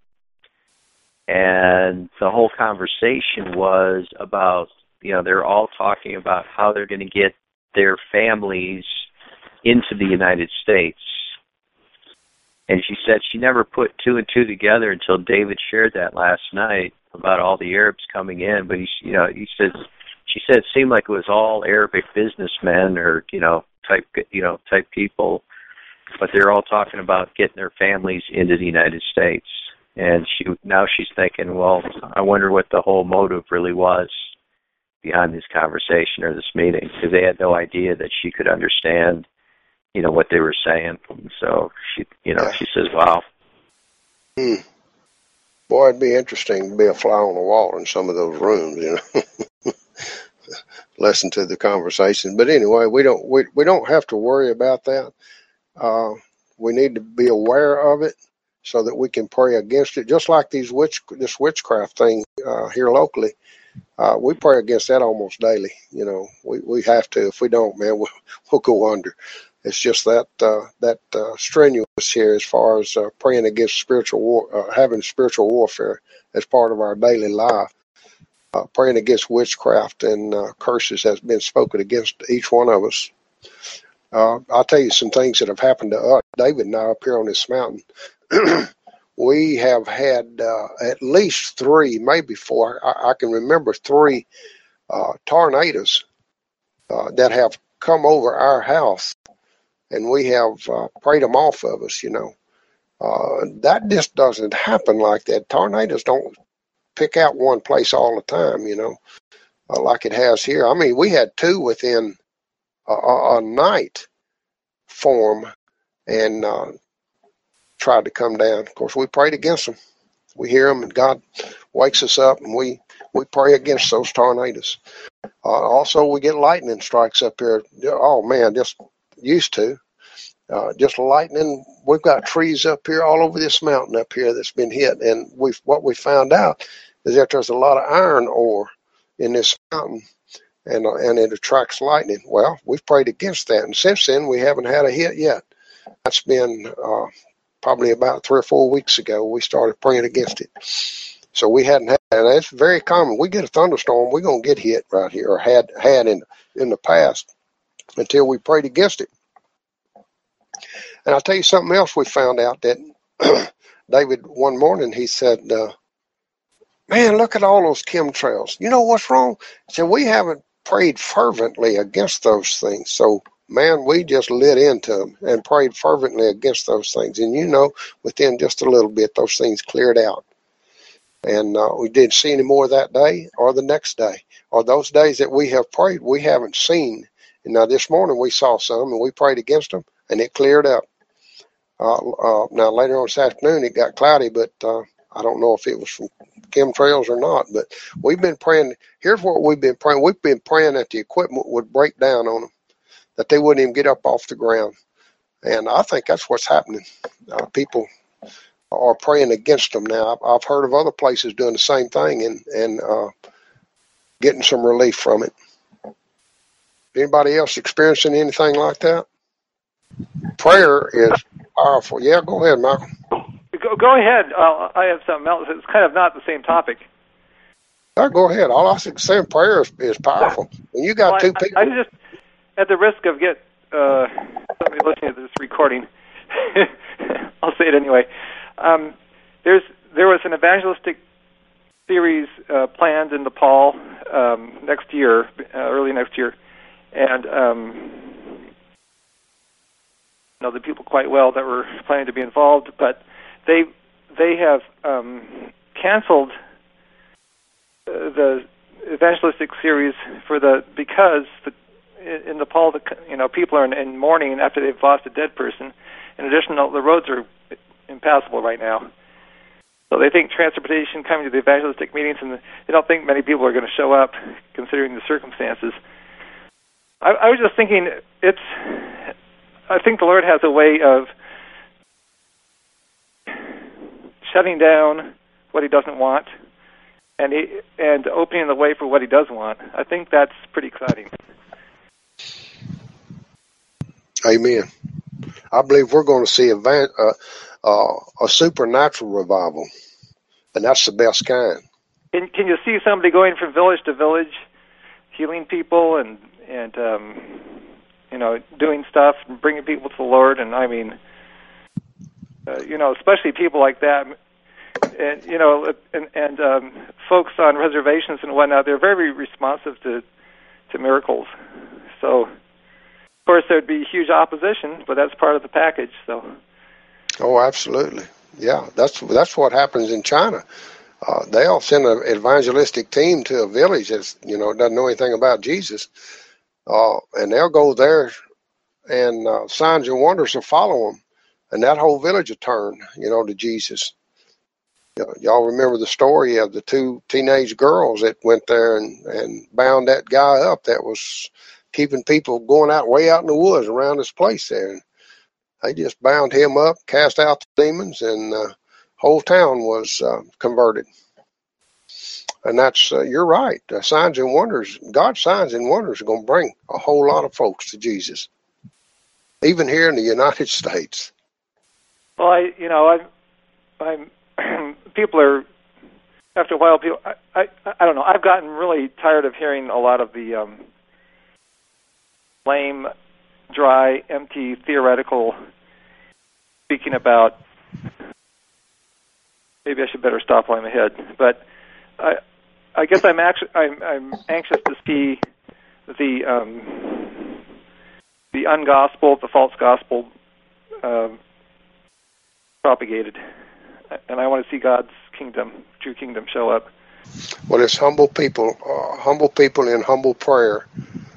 And the whole conversation was about, you know, they're all talking about how they're going to get their families into the United States. And she said she never put two and two together until David shared that last night about all the Arabs coming in. But he, you know, he said, she said it seemed like it was all Arabic businessmen or, you know, type, you know, type people. But they're all talking about getting their families into the United States. And she now she's thinking, well, I wonder what the whole motive really was behind this conversation or this meeting, because they had no idea that she could understand, you know, what they were saying. So she, you know, she says, wow. Hmm. Boy, it'd be interesting to be a fly on the wall in some of those rooms, you know. Listen to the conversation. But anyway, we don't we, we don't have to worry about that. Uh, we need to be aware of it so that we can pray against it. Just like these witch, this witchcraft thing uh, here locally, uh, we pray against that almost daily. You know, we, we have to. If we don't, man, we'll, we'll go under. It's just that uh, that uh, strenuous here as far as uh, praying against spiritual war, uh, having spiritual warfare as part of our daily life. Uh, praying against witchcraft and uh, curses has been spoken against each one of us. Uh, I'll tell you some things that have happened to us, David and I, up here on this mountain. We have had uh, at least three, maybe four, I, I can remember three uh, tornadoes uh, that have come over our house, and we have uh, prayed them off of us, you know. Uh, that just doesn't happen like that. Tornadoes don't pick out one place all the time, you know, uh, like it has here. I mean, we had two within a, a night form and uh, tried to come down. Of course, we prayed against them. We hear them, and God wakes us up, and we, we pray against those tornadoes. Uh, also, we get lightning strikes up here. Oh, man, just used to. Uh, just lightning. We've got trees up here all over this mountain up here that's been hit. And we what we found out is that there's a lot of iron ore in this mountain, and uh, and it attracts lightning. Well, we've prayed against that. And since then, we haven't had a hit yet. That's been uh, probably about three or four weeks ago. We started praying against it. So we hadn't had, and it's very common. We get a thunderstorm, we're going to get hit right here, or had had in, in the past until we prayed against it. And I'll tell you something else we found out that David, one morning, he said, uh, man, look at all those chemtrails. You know what's wrong? He said, we haven't prayed fervently against those things. So, man, we just lit into them and prayed fervently against those things. And, you know, within just a little bit, those things cleared out. And uh, we didn't see any more that day or the next day. Or those days that we have prayed, we haven't seen. And now this morning we saw some and we prayed against them, and it cleared up. Uh, uh, now, later on this afternoon, it got cloudy, but uh, I don't know if it was from chemtrails or not. But we've been praying. Here's what we've been praying. We've been praying that the equipment would break down on them, that they wouldn't even get up off the ground. And I think that's what's happening. Uh, people are praying against them now. I've heard of other places doing the same thing and, and uh, getting some relief from it. Anybody else experiencing anything like that? Prayer is powerful. Yeah, go ahead, Malcolm. Go, go ahead. Uh, I have something else. It's kind of not the same topic. No, go ahead. All I can say, prayer is, is powerful. When you got well, two I, people. I just, at the risk of get uh, somebody listening to this recording, I'll say it anyway. Um, there's there was an evangelistic series uh, planned in Nepal um, next year, uh, early next year, and um, I know the people quite well that were planning to be involved, but they they have um, canceled uh, the evangelistic series for the because the, in Nepal, the you know people are in, in mourning after they've lost a dead person. In addition, the roads are impassable right now. So they think transportation coming to the evangelistic meetings, and they don't think many people are going to show up, considering the circumstances. I, I was just thinking, it's. I think the Lord has a way of shutting down what He doesn't want, and he, and opening the way for what He does want. I think that's pretty exciting. Amen. I believe we're going to see a, uh, uh, a supernatural revival, and that's the best kind. Can, can you see somebody going from village to village, healing people and and um, you know doing stuff and bringing people to the Lord? And I mean, uh, you know, especially people like that, and you know, and, and um, folks on reservations and whatnot. They're very responsive to to miracles. So. Of course, there'd be huge opposition, but that's part of the package. So, oh, absolutely, yeah. That's that's what happens in China. Uh, they'll send an evangelistic team to a village that you know doesn't know anything about Jesus, uh, and they'll go there, and uh, signs and wonders will follow them, and that whole village will turn, you know, to Jesus. You know, y'all remember the story of the two teenage girls that went there and and bound that guy up that was keeping people going out way out in the woods around this place there. And they just bound him up, cast out the demons, and the uh, whole town was uh, converted. And that's, uh, you're right, uh, signs and wonders, God's signs and wonders are going to bring a whole lot of folks to Jesus, even here in the United States. Well, I, you know, I'm, I'm people are, after a while, people, I, I, I don't know, I've gotten really tired of hearing a lot of the, um, lame, dry, empty, theoretical speaking about. Maybe I should better stop while I'm ahead. But I, I guess I'm actually I'm, I'm anxious to see the um, the ungospel, the false gospel, uh, propagated, and I want to see God's kingdom, true kingdom, show up. Well, it's humble people, uh, humble people in humble prayer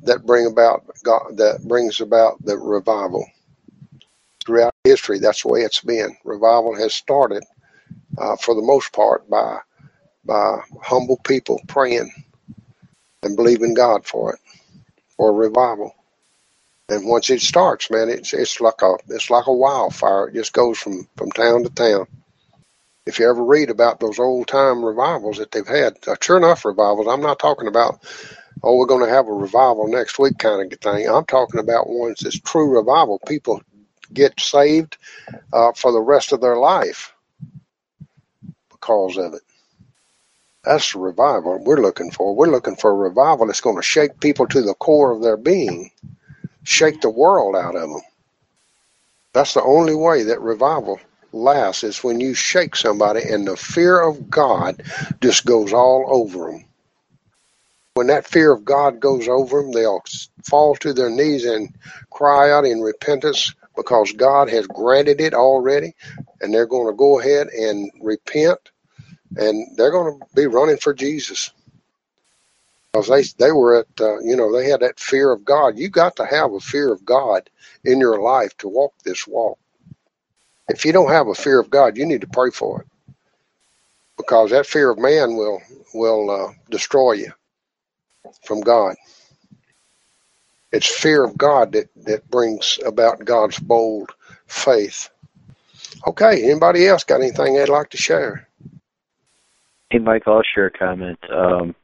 that bring about God, that brings about the revival. Throughout history, that's the way it's been. Revival has started, uh, for the most part, by by humble people praying and believing God for it, for revival. And once it starts, man, it's it's like a it's like a wildfire. It just goes from, from town to town. If you ever read about those old time revivals that they've had, uh, sure enough revivals, I'm not talking about, oh, we're going to have a revival next week kind of thing. I'm talking about ones that's true revival. People get saved uh, for the rest of their life because of it. That's the revival we're looking for. We're looking for a revival that's going to shake people to the core of their being, shake the world out of them. That's the only way that revival lasts, is when you shake somebody and the fear of God just goes all over them. When that fear of God goes over them, they'll fall to their knees and cry out in repentance because God has granted it already, and they're going to go ahead and repent, and they're going to be running for Jesus. Because they, they were at, uh, you know, they had that fear of God. You got to have a fear of God in your life to walk this walk. If you don't have a fear of God, you need to pray for it, because that fear of man will will uh, destroy you from God. It's fear of God that, that brings about God's bold faith. Okay, anybody else got anything they'd like to share? Hey, Mike, I'll share a comment. Um,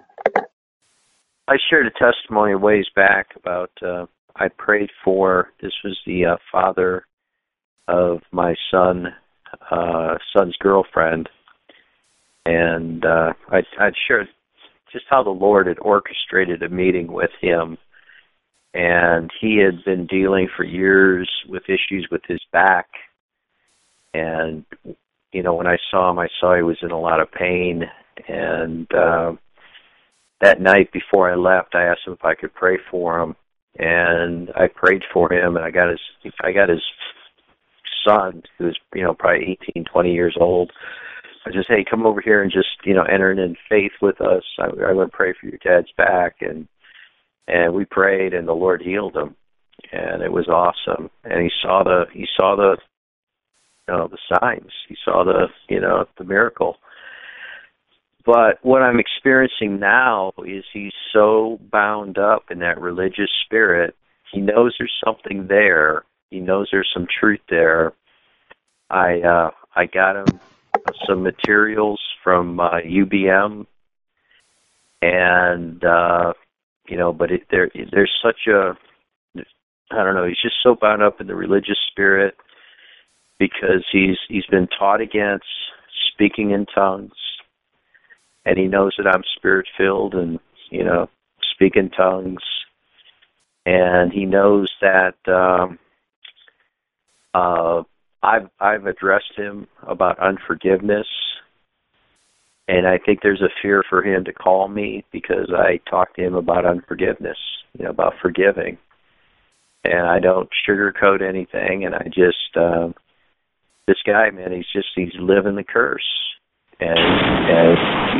I shared a testimony a ways back about, uh, I prayed for, this was the uh, father of my son, uh, son's girlfriend, and uh, I, I'd shared just how the Lord had orchestrated a meeting with him, and he had been dealing for years with issues with his back, and, you know, when I saw him, I saw he was in a lot of pain, and uh, that night before I left, I asked him if I could pray for him, and I prayed for him, and I got his, I got his son, who was, you know, probably eighteen, twenty years old. I just, hey, come over here and just, you know, enter in faith with us. I, I want to pray for your dad's back. And and we prayed, and the Lord healed him. And it was awesome. And he saw the, he saw the, you know, the signs. He saw the, you know, the miracle. But what I'm experiencing now is he's so bound up in that religious spirit. He knows there's something there. He knows there's some truth there. I uh, I got him some materials from uh, U B M, and uh, you know, but it, there there's such a, I don't know. He's just so bound up in the religious spirit because he's he's been taught against speaking in tongues, and he knows that I'm spirit filled and, you know, speak in tongues, and he knows that. Um, Uh, I've I've addressed him about unforgiveness, and I think there's a fear for him to call me because I talked to him about unforgiveness, you know, about forgiving, and I don't sugarcoat anything, and I just uh, this guy, man, he's just he's living the curse, and and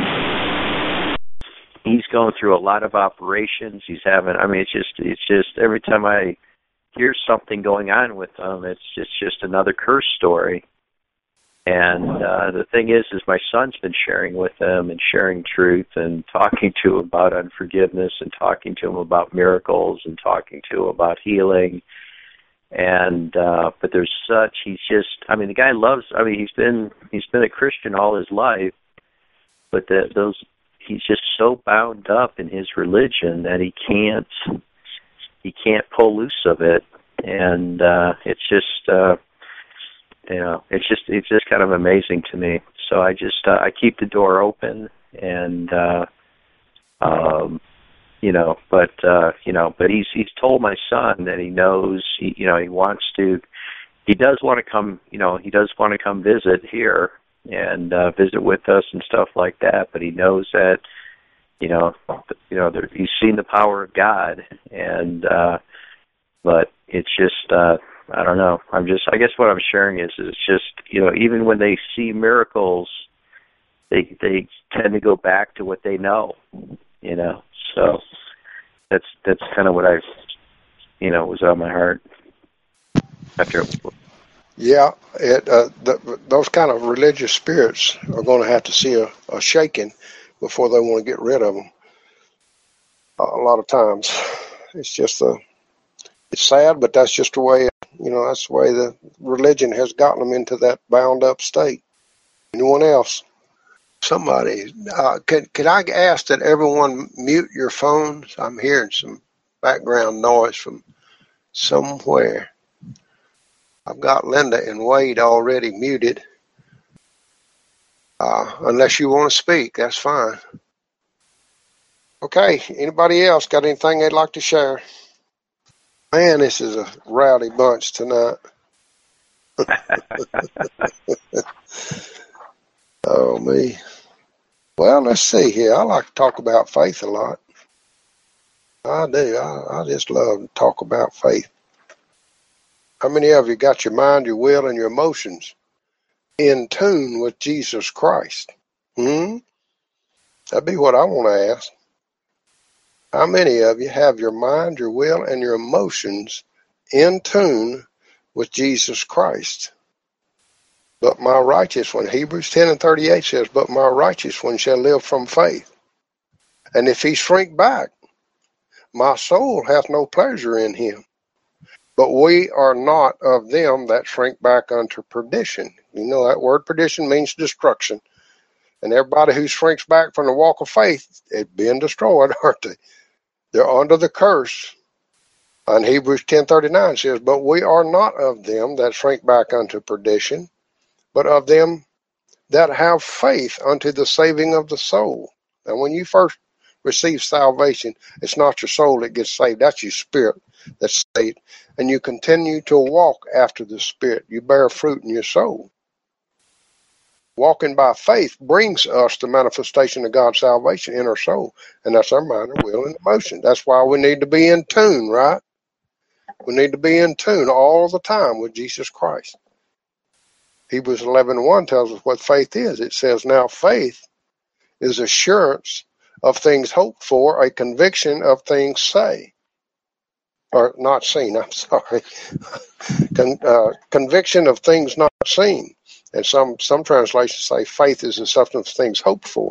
he's going through a lot of operations. He's having, I mean, it's just it's just every time I here's something going on with them. It's it's just another curse story. And uh, the thing is, is my son's been sharing with them and sharing truth and talking to him about unforgiveness and talking to him about miracles and talking to him about healing. And uh, but there's such he's just I mean the guy loves I mean he's been he's been a Christian all his life, but the, those he's just so bound up in his religion that he can't. He can't pull loose of it, and uh, it's just, uh, you know, it's just it's just kind of amazing to me. So I just uh, I keep the door open, and uh, um, you know, but uh, you know, but he's he's told my son that he knows, he, you know, he wants to, he does want to come, you know, he does want to come visit here and uh, visit with us and stuff like that, but he knows that. You know, you know, there, he's seen the power of God, and uh, but it's just, uh, I don't know. I'm just, I guess what I'm sharing is, is it's just, you know, even when they see miracles, they they tend to go back to what they know, you know. So that's that's kind of what I, you know, was on my heart after. Yeah, it uh, the, those kind of religious spirits are going to have to see a, a shaking before they want to get rid of them. Uh, a lot of times, it's just a. It's sad, but that's just the way. You know, that's the way the religion has gotten them into that bound up state. Anyone else? Somebody, uh, could could I ask that everyone mute your phones? I'm hearing some background noise from somewhere. I've got Linda and Wade already muted. Uh, unless you want to speak, that's fine. Okay, anybody else got anything they'd like to share? Man, this is a rowdy bunch tonight. Oh, me. Well, let's see here. I like to talk about faith a lot. I do. I, I just love to talk about faith. How many of you got your mind, your will, and your emotions in tune with Jesus Christ? Hmm? That'd be what I want to ask. How many of you have your mind, your will, and your emotions in tune with Jesus Christ? But my righteous one, Hebrews ten and thirty-eight says, but my righteous one shall live from faith. And if he shrink back, my soul hath no pleasure in him. But we are not of them that shrink back unto perdition. You know that word perdition means destruction. And everybody who shrinks back from the walk of faith, it's been destroyed, aren't they? They're under the curse. And Hebrews ten thirty-nine says, but we are not of them that shrink back unto perdition, but of them that have faith unto the saving of the soul. And when you first receive salvation, it's not your soul that gets saved, that's your spirit that's saved. And you continue to walk after the spirit. You bear fruit in your soul. Walking by faith brings us the manifestation of God's salvation in our soul. And that's our mind, our will, and emotion. That's why we need to be in tune, right? We need to be in tune all the time with Jesus Christ. Hebrews eleven one tells us what faith is. It says, now faith is assurance of things hoped for, a conviction of things say. Or not seen, I'm sorry. Con, uh, conviction of things not seen. And some, some translations say faith is the substance of things hoped for.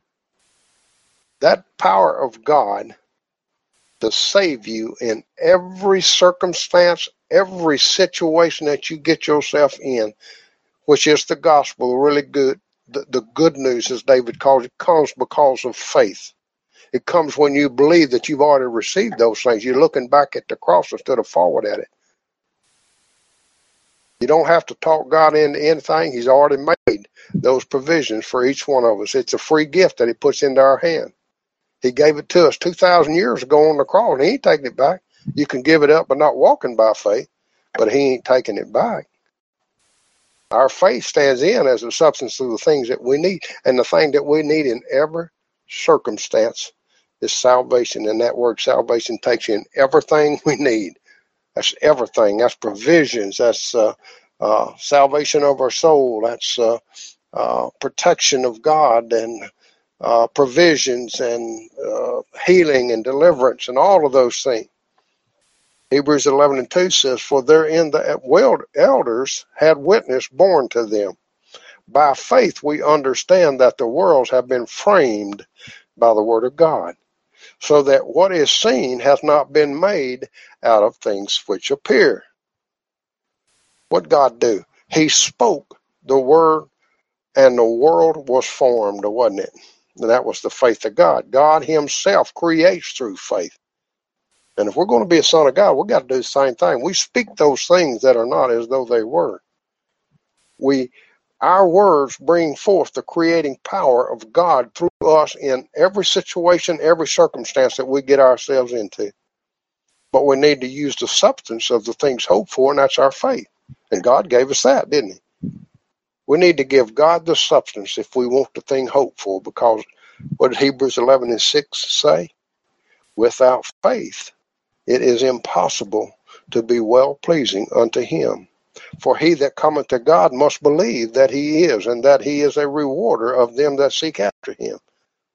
That power of God to save you in every circumstance, every situation that you get yourself in, which is the gospel, really good, the, the good news, as David calls it, comes because of faith. It comes when you believe that you've already received those things. You're looking back at the cross instead of forward at it. You don't have to talk God into anything. He's already made those provisions for each one of us. It's a free gift that he puts into our hand. He gave it to us two thousand years ago on the cross, and he ain't taking it back. You can give it up by not walking by faith, but he ain't taking it back. Our faith stands in as a substance of the things that we need, and the thing that we need in every circumstance is salvation, and that word salvation takes in everything we need. That's everything. That's provisions. That's uh, uh, salvation of our soul. That's uh, uh, protection of God and uh, provisions and uh, healing and deliverance and all of those things. Hebrews eleven and two says, for therein the elders had witness borne to them. By faith we understand that the worlds have been framed by the word of God, so that what is seen hath not been made out of things which appear. What God do? He spoke the word, and the world was formed, wasn't it? And that was the faith of God. God himself creates through faith. And if we're going to be a son of God, we've got to do the same thing. We speak those things that are not as though they were. We, our words bring forth the creating power of God through us in every situation, every circumstance that we get ourselves into. But we need to use the substance of the things hoped for, and that's our faith. And God gave us that, didn't he? We need to give God the substance if we want the thing hoped for, because what did Hebrews eleven and six say? Without faith, it is impossible to be well-pleasing unto him. For he that cometh to God must believe that he is, and that he is a rewarder of them that seek after him.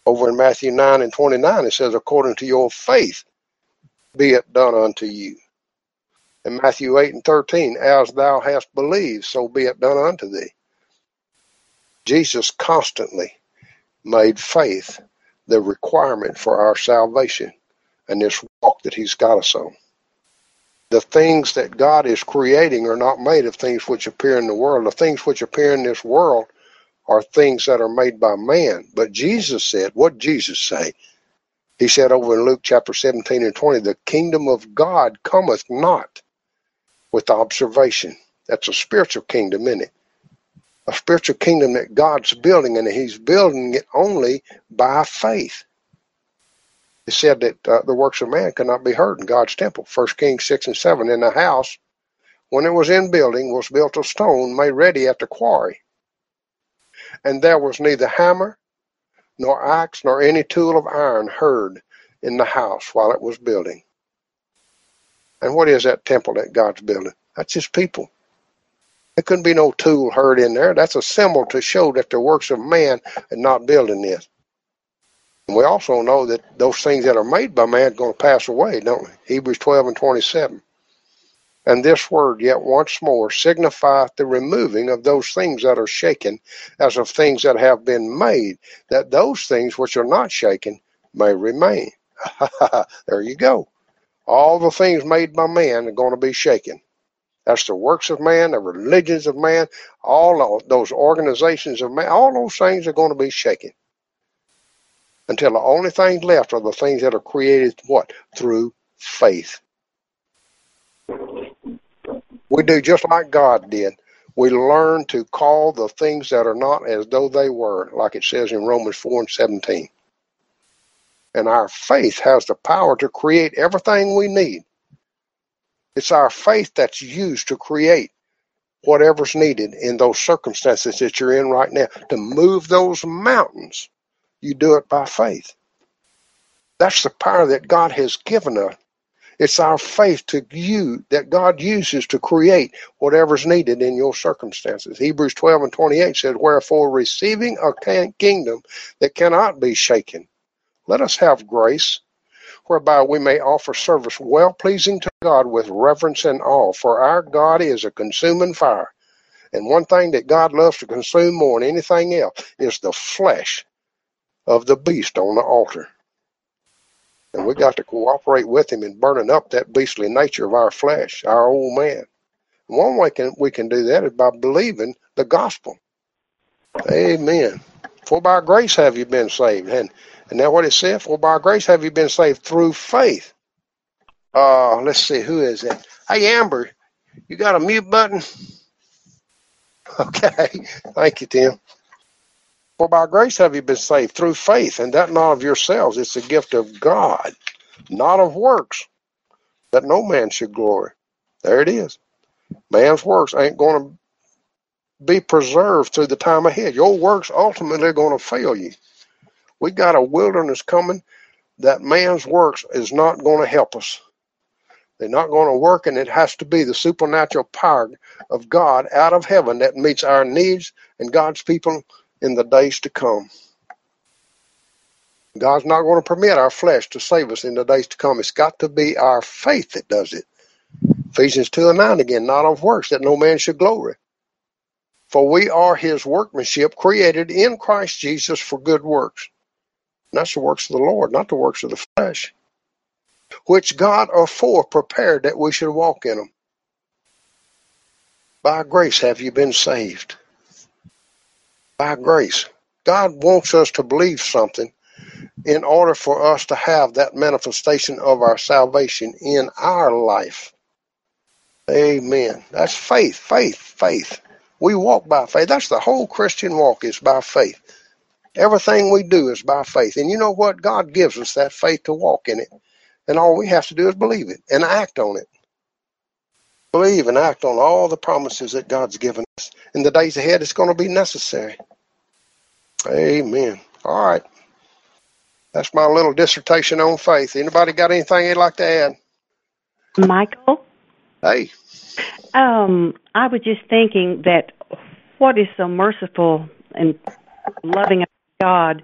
Over in Matthew nine and twenty-nine, it says, according to your faith, be it done unto you. In Matthew eight and thirteen, as thou hast believed, so be it done unto thee. Jesus constantly made faith the requirement for our salvation and this walk that he's got us on. The things that God is creating are not made of things which appear in the world. The things which appear in this world are things that are made by man. But Jesus said, what did Jesus say? He said over in Luke chapter seventeen and twenty, the kingdom of God cometh not with observation. That's a spiritual kingdom, isn't it? A spiritual kingdom that God's building, and he's building it only by faith. It said that uh, the works of man cannot be heard in God's temple. First Kings six and seven, in the house, when it was in building, was built of stone, made ready at the quarry. And there was neither hammer, nor axe, nor any tool of iron heard in the house while it was building. And what is that temple that God's building? That's his people. There couldn't be no tool heard in there. That's a symbol to show that the works of man are not building this. And we also know that those things that are made by man are going to pass away, don't we? Hebrews twelve and twenty-seven. And this word, yet once more, signifieth the removing of those things that are shaken, as of things that have been made, that those things which are not shaken may remain. There you go. All the things made by man are going to be shaken. That's the works of man, the religions of man, all those organizations of man, all those things are going to be shaken. Until the only things left are the things that are created, what? Through faith. We do just like God did. We learn to call the things that are not as though they were, like it says in Romans four and seventeen. And our faith has the power to create everything we need. It's our faith that's used to create whatever's needed in those circumstances that you're in right now. To move those mountains, you do it by faith. That's the power that God has given us. It's our faith to you that God uses to create whatever's needed in your circumstances. Hebrews twelve and twenty-eight says, wherefore receiving a kingdom that cannot be shaken, let us have grace, whereby we may offer service well-pleasing to God with reverence and awe. For our God is a consuming fire. And one thing that God loves to consume more than anything else is the flesh of the beast on the altar. And we got to cooperate with him in burning up that beastly nature of our flesh, our old man. And one way can, we can do that is by believing the gospel. Amen. For by grace have you been saved. And And now what it said, for by grace have you been saved through faith. Uh, let's see, who is that? Hey, Amber, you got a mute button? Okay, thank you, Tim. For by grace have you been saved through faith, and that not of yourselves. It's a gift of God, not of works, that no man should glory. There it is. Man's works ain't going to be preserved through the time ahead. Your works ultimately are going to fail you. We got a wilderness coming that man's works is not going to help us. They're not going to work, and it has to be the supernatural power of God out of heaven that meets our needs and God's people in the days to come. God's not going to permit our flesh to save us in the days to come. It's got to be our faith that does it. Ephesians two and nine again, not of works, that no man should glory. For we are his workmanship, created in Christ Jesus for good works. And that's the works of the Lord, not the works of the flesh, which God afore prepared that we should walk in them. By grace have you been saved. By grace. God wants us to believe something in order for us to have that manifestation of our salvation in our life. Amen. That's faith, faith, faith. We walk by faith. That's the whole Christian walk, is by faith. Everything we do is by faith. And you know what? God gives us that faith to walk in it. And all we have to do is believe it and act on it. Believe and act on all the promises that God's given us. In the days ahead, it's going to be necessary. Amen. All right. That's my little dissertation on faith. Anybody got anything they'd like to add? Michael? Hey. Um, I was just thinking that what is so merciful and loving of God,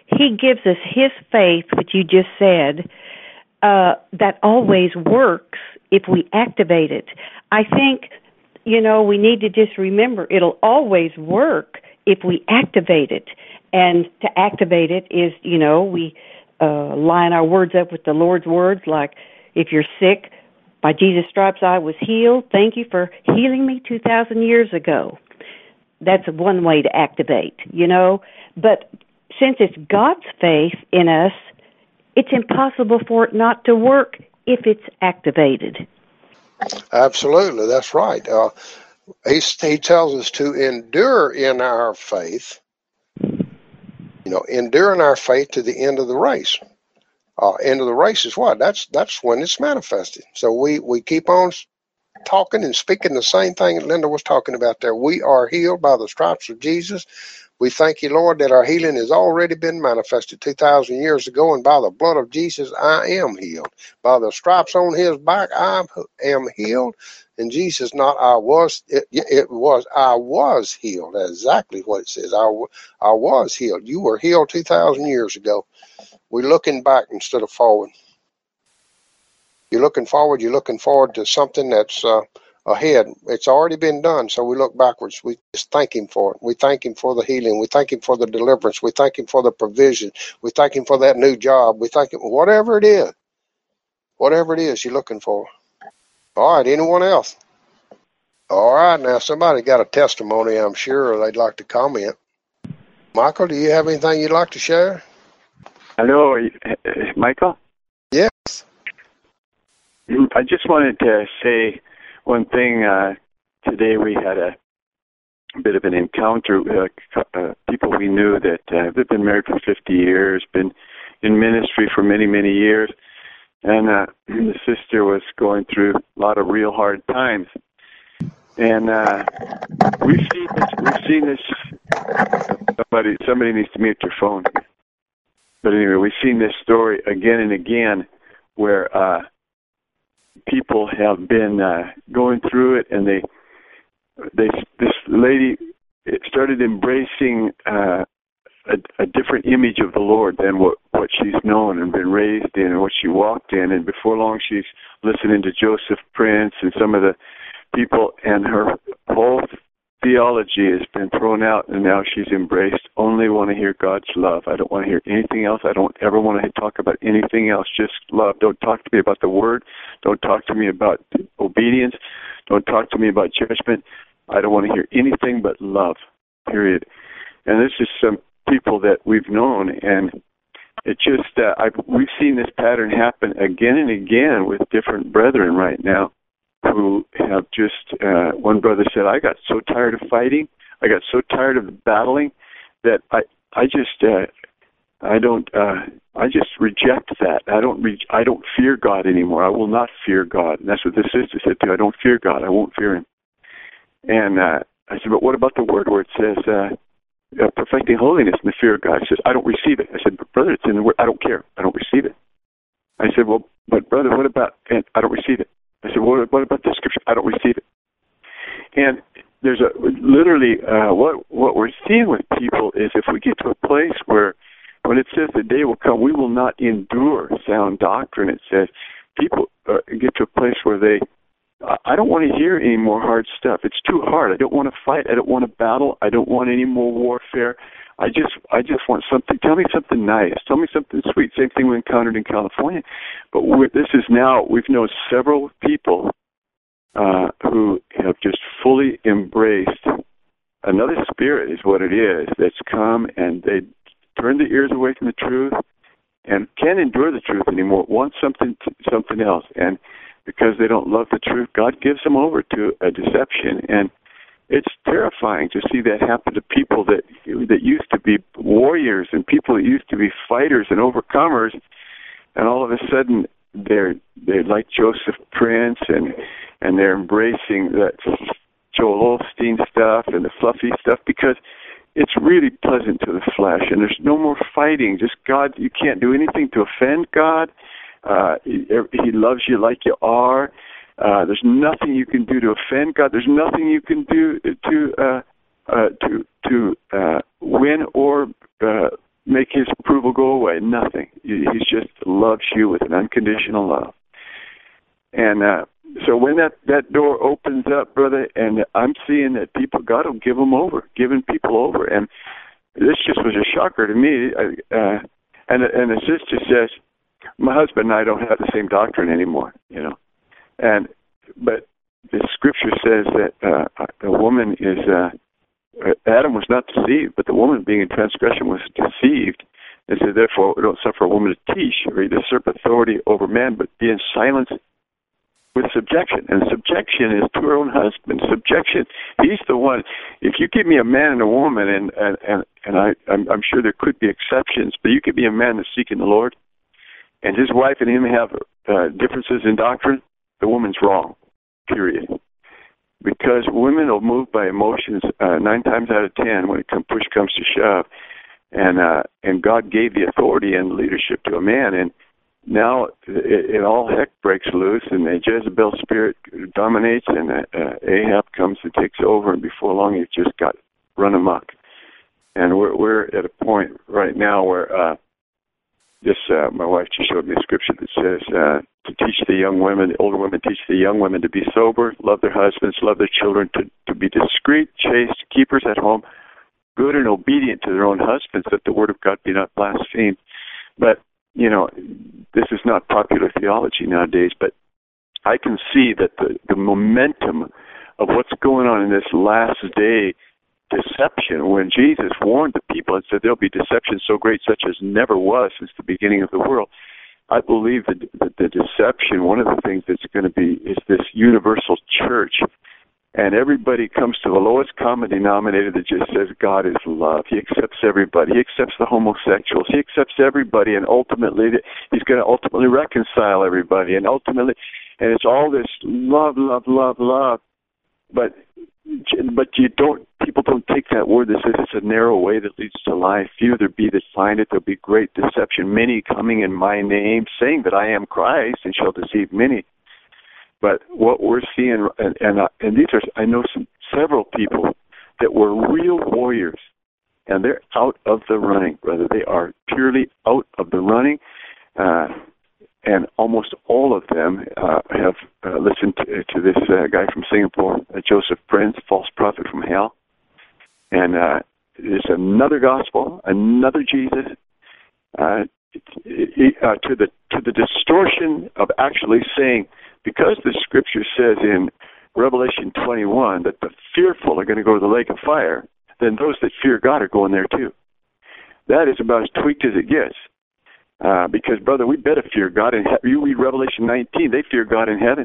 He gives us His faith, which you just said, uh, that always works if we activate it. I think, you know, we need to just remember it'll always work if we activate it. And to activate it is, you know, we uh, line our words up with the Lord's words, like, if you're sick, by Jesus' stripes I was healed. Thank you for healing me two thousand years ago. That's one way to activate, you know. But since it's God's faith in us, it's impossible for it not to work if it's activated. Absolutely, that's right. Uh, he, he tells us to endure in our faith, you know, endure in our faith to the end of the race. Uh, end of the race is what? That's that's when it's manifested. So we, we keep on talking and speaking the same thing Linda was talking about there. We are healed by the stripes of Jesus. We thank you, Lord, that our healing has already been manifested two thousand years ago, and by the blood of Jesus, I am healed. By the stripes on His back, I am healed. And Jesus, not I was, it, it was, I was healed. That's exactly what it says. I, I was healed. You were healed two thousand years ago. We're looking back instead of forward. You're looking forward, you're looking forward to something that's uh, ahead. It's already been done, so we look backwards. We just thank Him for it. We thank Him for the healing. We thank Him for the deliverance. We thank Him for the provision. We thank Him for that new job. We thank Him, whatever it is, whatever it is you're looking for. All right, anyone else? All right, now somebody got a testimony, I'm sure they'd like to comment. Michael, do you have anything you'd like to share? Hello, Michael? Yes. I just wanted to say one thing. Uh, today we had a bit of an encounter with uh, uh, people we knew that uh, they've been married for fifty years, been in ministry for many, many years, and uh, the sister was going through a lot of real hard times. And uh, we've seen this. We've seen this. Somebody, somebody needs to mute your phone. But anyway, we've seen this story again and again, where uh, people have been uh, going through it, and they, they, this lady started embracing uh, a, a different image of the Lord than what, what she's known and been raised in and what she walked in. And before long, she's listening to Joseph Prince and some of the people, and her whole theology has been thrown out, and now she's embraced, only want to hear God's love. I don't want to hear anything else. I don't ever want to talk about anything else, just love. Don't talk to me about the Word. Don't talk to me about obedience. Don't talk to me about judgment. I don't want to hear anything but love, period. And this is some people that we've known, and it just, uh, I've, we've seen this pattern happen again and again with different brethren right now, who have just, uh, one brother said, I got so tired of fighting, I got so tired of battling, that I, I just, uh, I don't, uh, I just reject that. I don't, re- I don't fear God anymore. I will not fear God. And that's what this sister said too. I don't fear God. I won't fear Him. And uh, I said, but what about the word where it says, uh, uh, perfecting holiness in the fear of God? He says, I don't receive it. I said, but brother, it's in the word. I don't care. I don't receive it. I said, well, but brother, what about, and I don't receive it. I said, well, what about the scripture? I don't receive it. And there's a, literally, uh, what what we're seeing with people is if we get to a place where, when it says the day will come, we will not endure sound doctrine, it says, people uh, get to a place where they, I don't want to hear any more hard stuff. It's too hard. I don't want to fight. I don't want to battle. I don't want any more warfare. I just I just want something. Tell me something nice. Tell me something sweet. Same thing we encountered in California. But we're, this is now, we've known several people uh, who have just fully embraced another spirit is what it is that's come, and they turn their ears away from the truth and can't endure the truth anymore, want something something else. And because they don't love the truth, God gives them over to a deception. And it's terrifying to see that happen to people that that used to be warriors and people that used to be fighters and overcomers, and all of a sudden they're they're like Joseph Prince, and and they're embracing that Joel Osteen stuff and the fluffy stuff because it's really pleasant to the flesh, and there's no more fighting. Just God, you can't do anything to offend God. Uh, he, he loves you like you are. Uh, there's nothing you can do to offend God. There's nothing you can do to uh, uh, to to uh, win or uh, make his approval go away. Nothing. He just loves you with an unconditional love. And uh, so when that, that door opens up, brother, and I'm seeing that people, God will give them over, giving people over. And this just was a shocker to me. Uh, and, and the sister says, my husband and I don't have the same doctrine anymore, you know. And but the scripture says that uh, a woman is, uh, Adam was not deceived, but the woman being in transgression was deceived. And so therefore, we don't suffer a woman to teach or usurp authority over man, but be in silence with subjection. And subjection is to her own husband. Subjection, he's the one. If you give me a man and a woman, and and, and, and I, I'm, I'm sure there could be exceptions, but you could be a man that's seeking the Lord, and his wife and him have uh, differences in doctrine, the woman's wrong, period. Because women will move by emotions uh, nine times out of ten when it come, push comes to shove. And uh, and God gave the authority and leadership to a man, and now it, it all heck breaks loose, and the Jezebel spirit dominates, and uh, Ahab comes and takes over, and before long it just got run amok. And we're we're at a point right now where uh, this uh, my wife just showed me a scripture that says uh, to teach the young women, the older women teach the young women to be sober, love their husbands, love their children, to, to be discreet, chaste, keepers at home, good and obedient to their own husbands, that the word of God be not blasphemed. But, you know, this is not popular theology nowadays, but I can see that the, the momentum of what's going on in this last day deception, when Jesus warned the people and said there'll be deception so great such as never was since the beginning of the world, I believe that the, the deception, one of the things that's going to be is this universal church. And everybody comes to the lowest common denominator that just says God is love. He accepts everybody. He accepts the homosexuals. He accepts everybody, and ultimately he's going to ultimately reconcile everybody. And ultimately, and it's all this love, love, love, love. But but you don't. People don't take that word that says it's a narrow way that leads to life. Few there be that find it. There'll be great deception. Many coming in my name, saying that I am Christ, and shall deceive many. But what we're seeing, and and, uh, and these are, I know some several people that were real warriors, and they're out of the running, brother. They are purely out of the running, uh, and almost all of them uh, have uh, listened to, to this uh, guy from Singapore, uh, Joseph Prince, false prophet from hell, and uh, it's another gospel, another Jesus. Uh, it, it, uh, to the to the distortion of actually saying, because the scripture says in Revelation twenty-one that the fearful are going to go to the lake of fire, then those that fear God are going there too. That is about as tweaked as it gets. Uh, because, brother, we better fear God in heaven. You read Revelation nineteen, they fear God in heaven.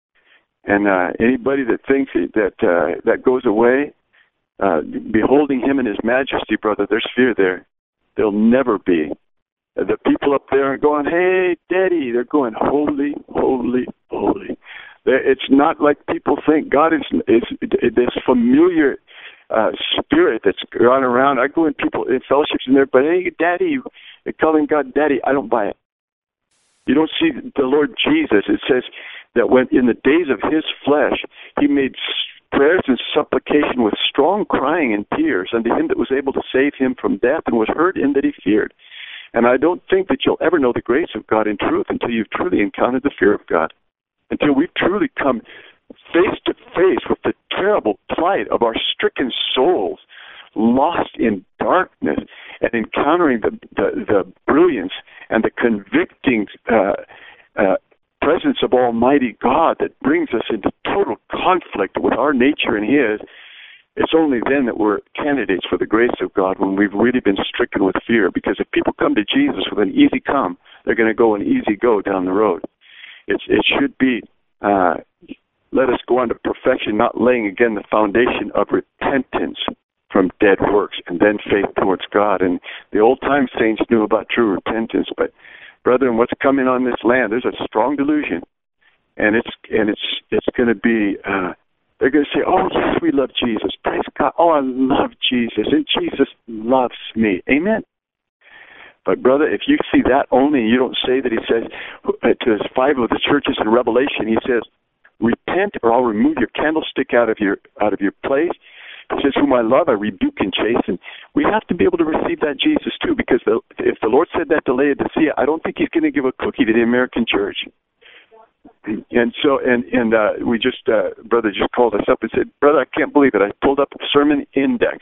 And uh, anybody that thinks that uh, that goes away, uh, beholding him in his majesty, brother, there's fear there. There'll never be. The people up there are going, hey, Daddy. They're going, holy, holy, holy. It's not like people think. God is, is this familiar uh, spirit that's gone around. I go in people in fellowships in there, but hey, Daddy, they're calling God Daddy. I don't buy it. You don't see the Lord Jesus. It says that when in the days of his flesh, he made prayers and supplication with strong crying and tears unto him that was able to save him from death, and was heard in that he feared. And I don't think that you'll ever know the grace of God in truth until you've truly encountered the fear of God, until we've truly come face to face with the terrible plight of our stricken souls, lost in darkness, and encountering the, the, the brilliance and the convicting uh, uh, presence of Almighty God that brings us into total conflict with our nature and his. It's only then that we're candidates for the grace of God, when we've really been stricken with fear. Because if people come to Jesus with an easy come, they're going to go an easy go down the road. It's, it should be, uh, let us go on to perfection, not laying again the foundation of repentance from dead works and then faith towards God. And the old-time saints knew about true repentance. But, brethren, what's coming on this land, there's a strong delusion. And it's and it's it's going to be... Uh, They're going to say, oh, yes, we love Jesus. Praise God. Oh, I love Jesus, and Jesus loves me. Amen. But, brother, if you see that only, and you don't say that he says to his five of the churches in Revelation, he says, repent or I'll remove your candlestick out of your out of your place. He says, whom I love, I rebuke and chasten. we have to be able to receive that Jesus too, because the, if the Lord said that to Laodicea, I don't think he's going to give a cookie to the American church. And so, and, and uh, we just, uh, brother just called us up and said, brother, I can't believe it. I pulled up a sermon index,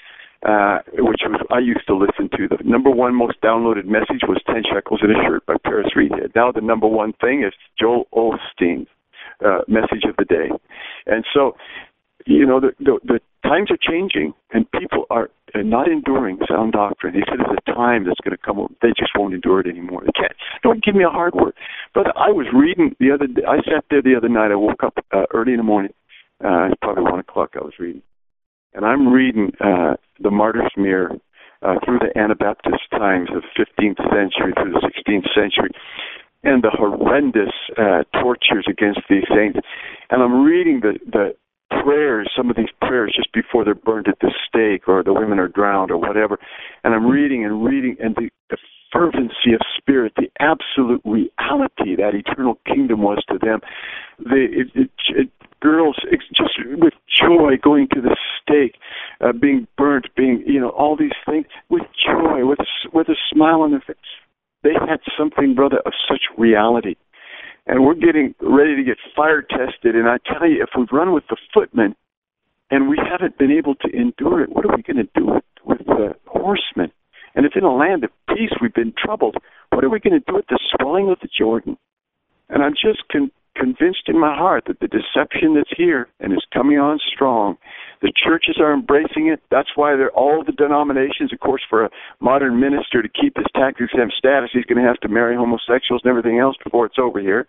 uh, which was I used to listen to. The number one most downloaded message was ten shekels in a Shirt by Paris Reed. Now the number one thing is Joel Osteen's uh, message of the day. And so, you know, the, the, the times are changing, and people are not enduring sound doctrine. He said there's a time that's going to come up. They just won't endure it anymore. They can't. Don't give me a hard word. Brother, I was reading the other day. I sat there the other night. I woke up uh, early in the morning. Uh, it's probably one o'clock I was reading. And I'm reading uh, The Martyr's Mirror uh, through the Anabaptist times of the fifteenth century through the sixteenth century, and the horrendous uh, tortures against these saints. And I'm reading the, the prayers, some of these prayers just before they're burned at the stake or the women are drowned or whatever. And I'm reading and reading, and the, the fervency of spirit, the absolute reality that eternal kingdom was to them. The it, it, it, girls it's just with joy going to the stake, uh, being burnt, being, you know, all these things with joy, with, with a smile on their face. They had something, brother, of such reality. And we're getting ready to get fire tested. And I tell you, if we run with the footmen and we haven't been able to endure it, what are we going to do with, with the horsemen? And if in a land of peace we've been troubled, what are we going to do with the swelling of the Jordan? And I'm just con- convinced in my heart that the deception that's here and is coming on strong, the churches are embracing it. That's why they're all the denominations. Of course, for a modern minister to keep his tax-exempt status, he's going to have to marry homosexuals and everything else before it's over here.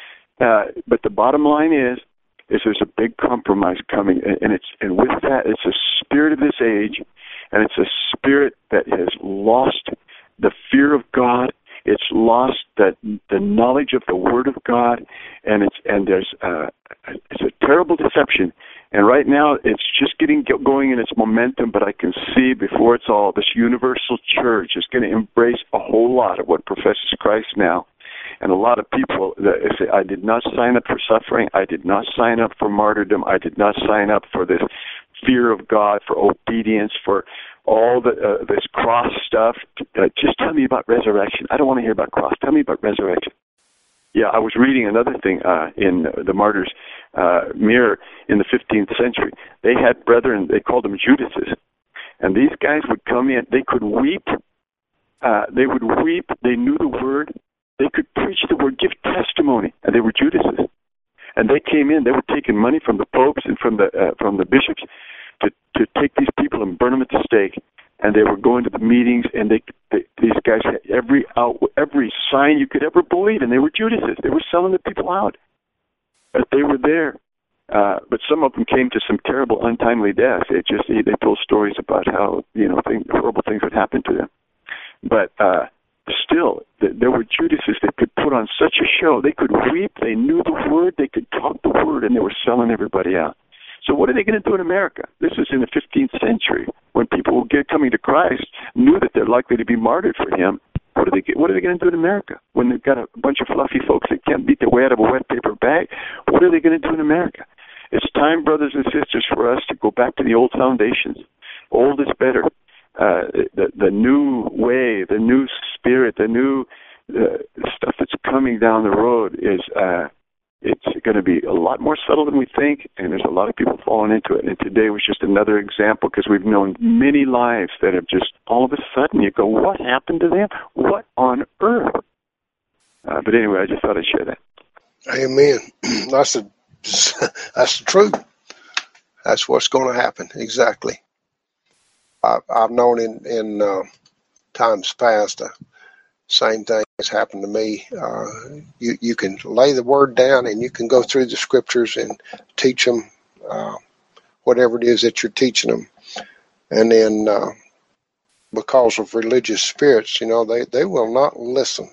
Uh, but the bottom line is, is there's a big compromise coming, and, and it's and with that, it's a spirit of this age, and it's a spirit that has lost the fear of God. It's lost the the knowledge of the Word of God, and it's and there's uh, it's a terrible deception. And right now, it's just getting going in its momentum. But I can see before it's all, this universal church is going to embrace a whole lot of what professes Christ now. And a lot of people that say, I did not sign up for suffering. I did not sign up for martyrdom. I did not sign up for this fear of God, for obedience, for all the uh, this cross stuff. Uh, just tell me about resurrection. I don't want to hear about cross. Tell me about resurrection. Yeah, I was reading another thing uh, in the Martyr's uh, Mirror in the fifteenth century. They had brethren, they called them Judases. And these guys would come in, they could weep. Uh, they would weep. They knew the Word. They could preach the Word, give testimony. And they were Judases. And they came in, they were taking money from the popes and from the uh, from the bishops to, to take these people and burn them at the stake. And they were going to the meetings, and they, they these guys had every out, every sign you could ever believe, and they were Judases. They were selling the people out. But they were there. Uh, but some of them came to some terrible, untimely deaths. It just they told stories about how, you know, things, horrible things would happen to them. But uh, still, there were Judases that could put on such a show. They could weep. They knew the Word. They could talk the Word, and they were selling everybody out. So what are they going to do in America? This is in the fifteenth century, when people who get coming to Christ knew that they're likely to be martyred for Him. What are they? What are they going to do in America when they've got a bunch of fluffy folks that can't beat their way out of a wet paper bag? What are they going to do in America? It's time, brothers and sisters, for us to go back to the old foundations. Old is better. Uh, the the new way, the new spirit, the new uh, stuff that's coming down the road is. Uh, It's going to be a lot more subtle than we think, and there's a lot of people falling into it. And today was just another example, because we've known many lives that have just all of a sudden you go, what happened to them? What on earth? Uh, but anyway, I just thought I'd share that. Amen. That's the that's the truth. That's what's going to happen. Exactly. I, I've known in in uh, times past. Uh, Same thing has happened to me. Uh, you, you can lay the Word down, and you can go through the Scriptures and teach them uh, whatever it is that you're teaching them. And then uh, because of religious spirits, you know, they, they will not listen.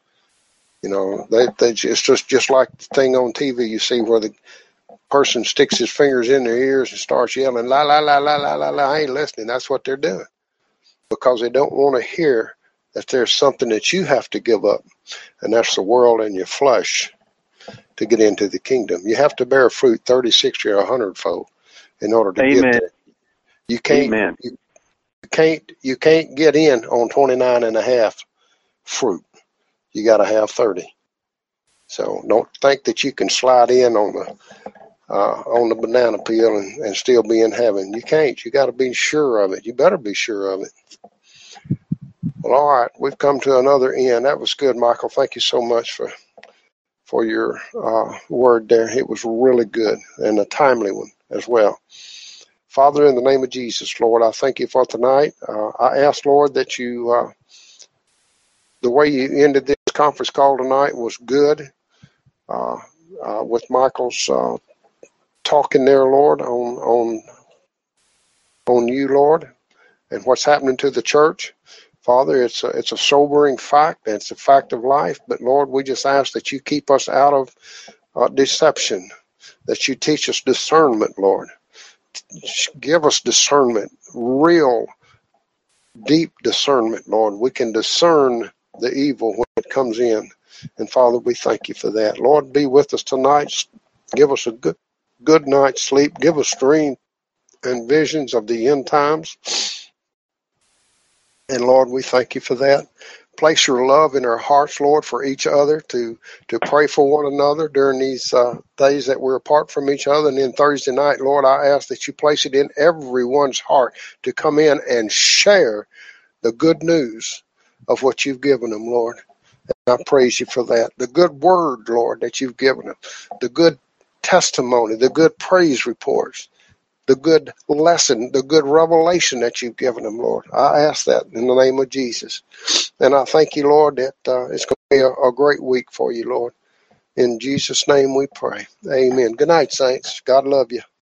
You know, they, they it's just, just like the thing on T V you see where the person sticks his fingers in their ears and starts yelling, la, la, la, la, la, la, la, I ain't listening. That's what they're doing, because they don't want to hear that there's something that you have to give up, and that's the world and your flesh to get into the kingdom. You have to bear fruit thirty, sixty, or one hundred fold in order to Amen. get there. You can't. Amen. You, You can't, you can't get in on twenty-nine and a half fruit. You got to have thirty. So don't think that you can slide in on the uh, on the banana peel and, and still be in heaven. You can't. You got to be sure of it. You better be sure of it. Well, all right. We've come to another end. That was good, Michael. Thank you so much for for your uh, word there. It was really good and a timely one as well. Father, in the name of Jesus, Lord, I thank you for tonight. Uh, I ask, Lord, that you, uh, the way you ended this conference call tonight was good. Uh, uh, with Michael's uh, talking there, Lord, on on on you, Lord, and what's happening to the church. Father, it's a, it's a sobering fact. It's a fact of life. But, Lord, we just ask that you keep us out of uh, deception, that you teach us discernment, Lord. Give us discernment, real, deep discernment, Lord. We can discern the evil when it comes in. And, Father, we thank you for that. Lord, be with us tonight. Give us a good, good night's sleep. Give us dreams and visions of the end times. And, Lord, we thank you for that. Place your love in our hearts, Lord, for each other, to, to pray for one another during these uh, days that we're apart from each other. And then Thursday night, Lord, I ask that you place it in everyone's heart to come in and share the good news of what you've given them, Lord. I praise you for that. The good word, Lord, that you've given them. The good testimony, the good praise reports, the good lesson, the good revelation that you've given them, Lord. I ask that in the name of Jesus. And I thank you, Lord, that uh, it's going to be a, a great week for you, Lord. In Jesus' name we pray. Amen. Good night, saints. God love you.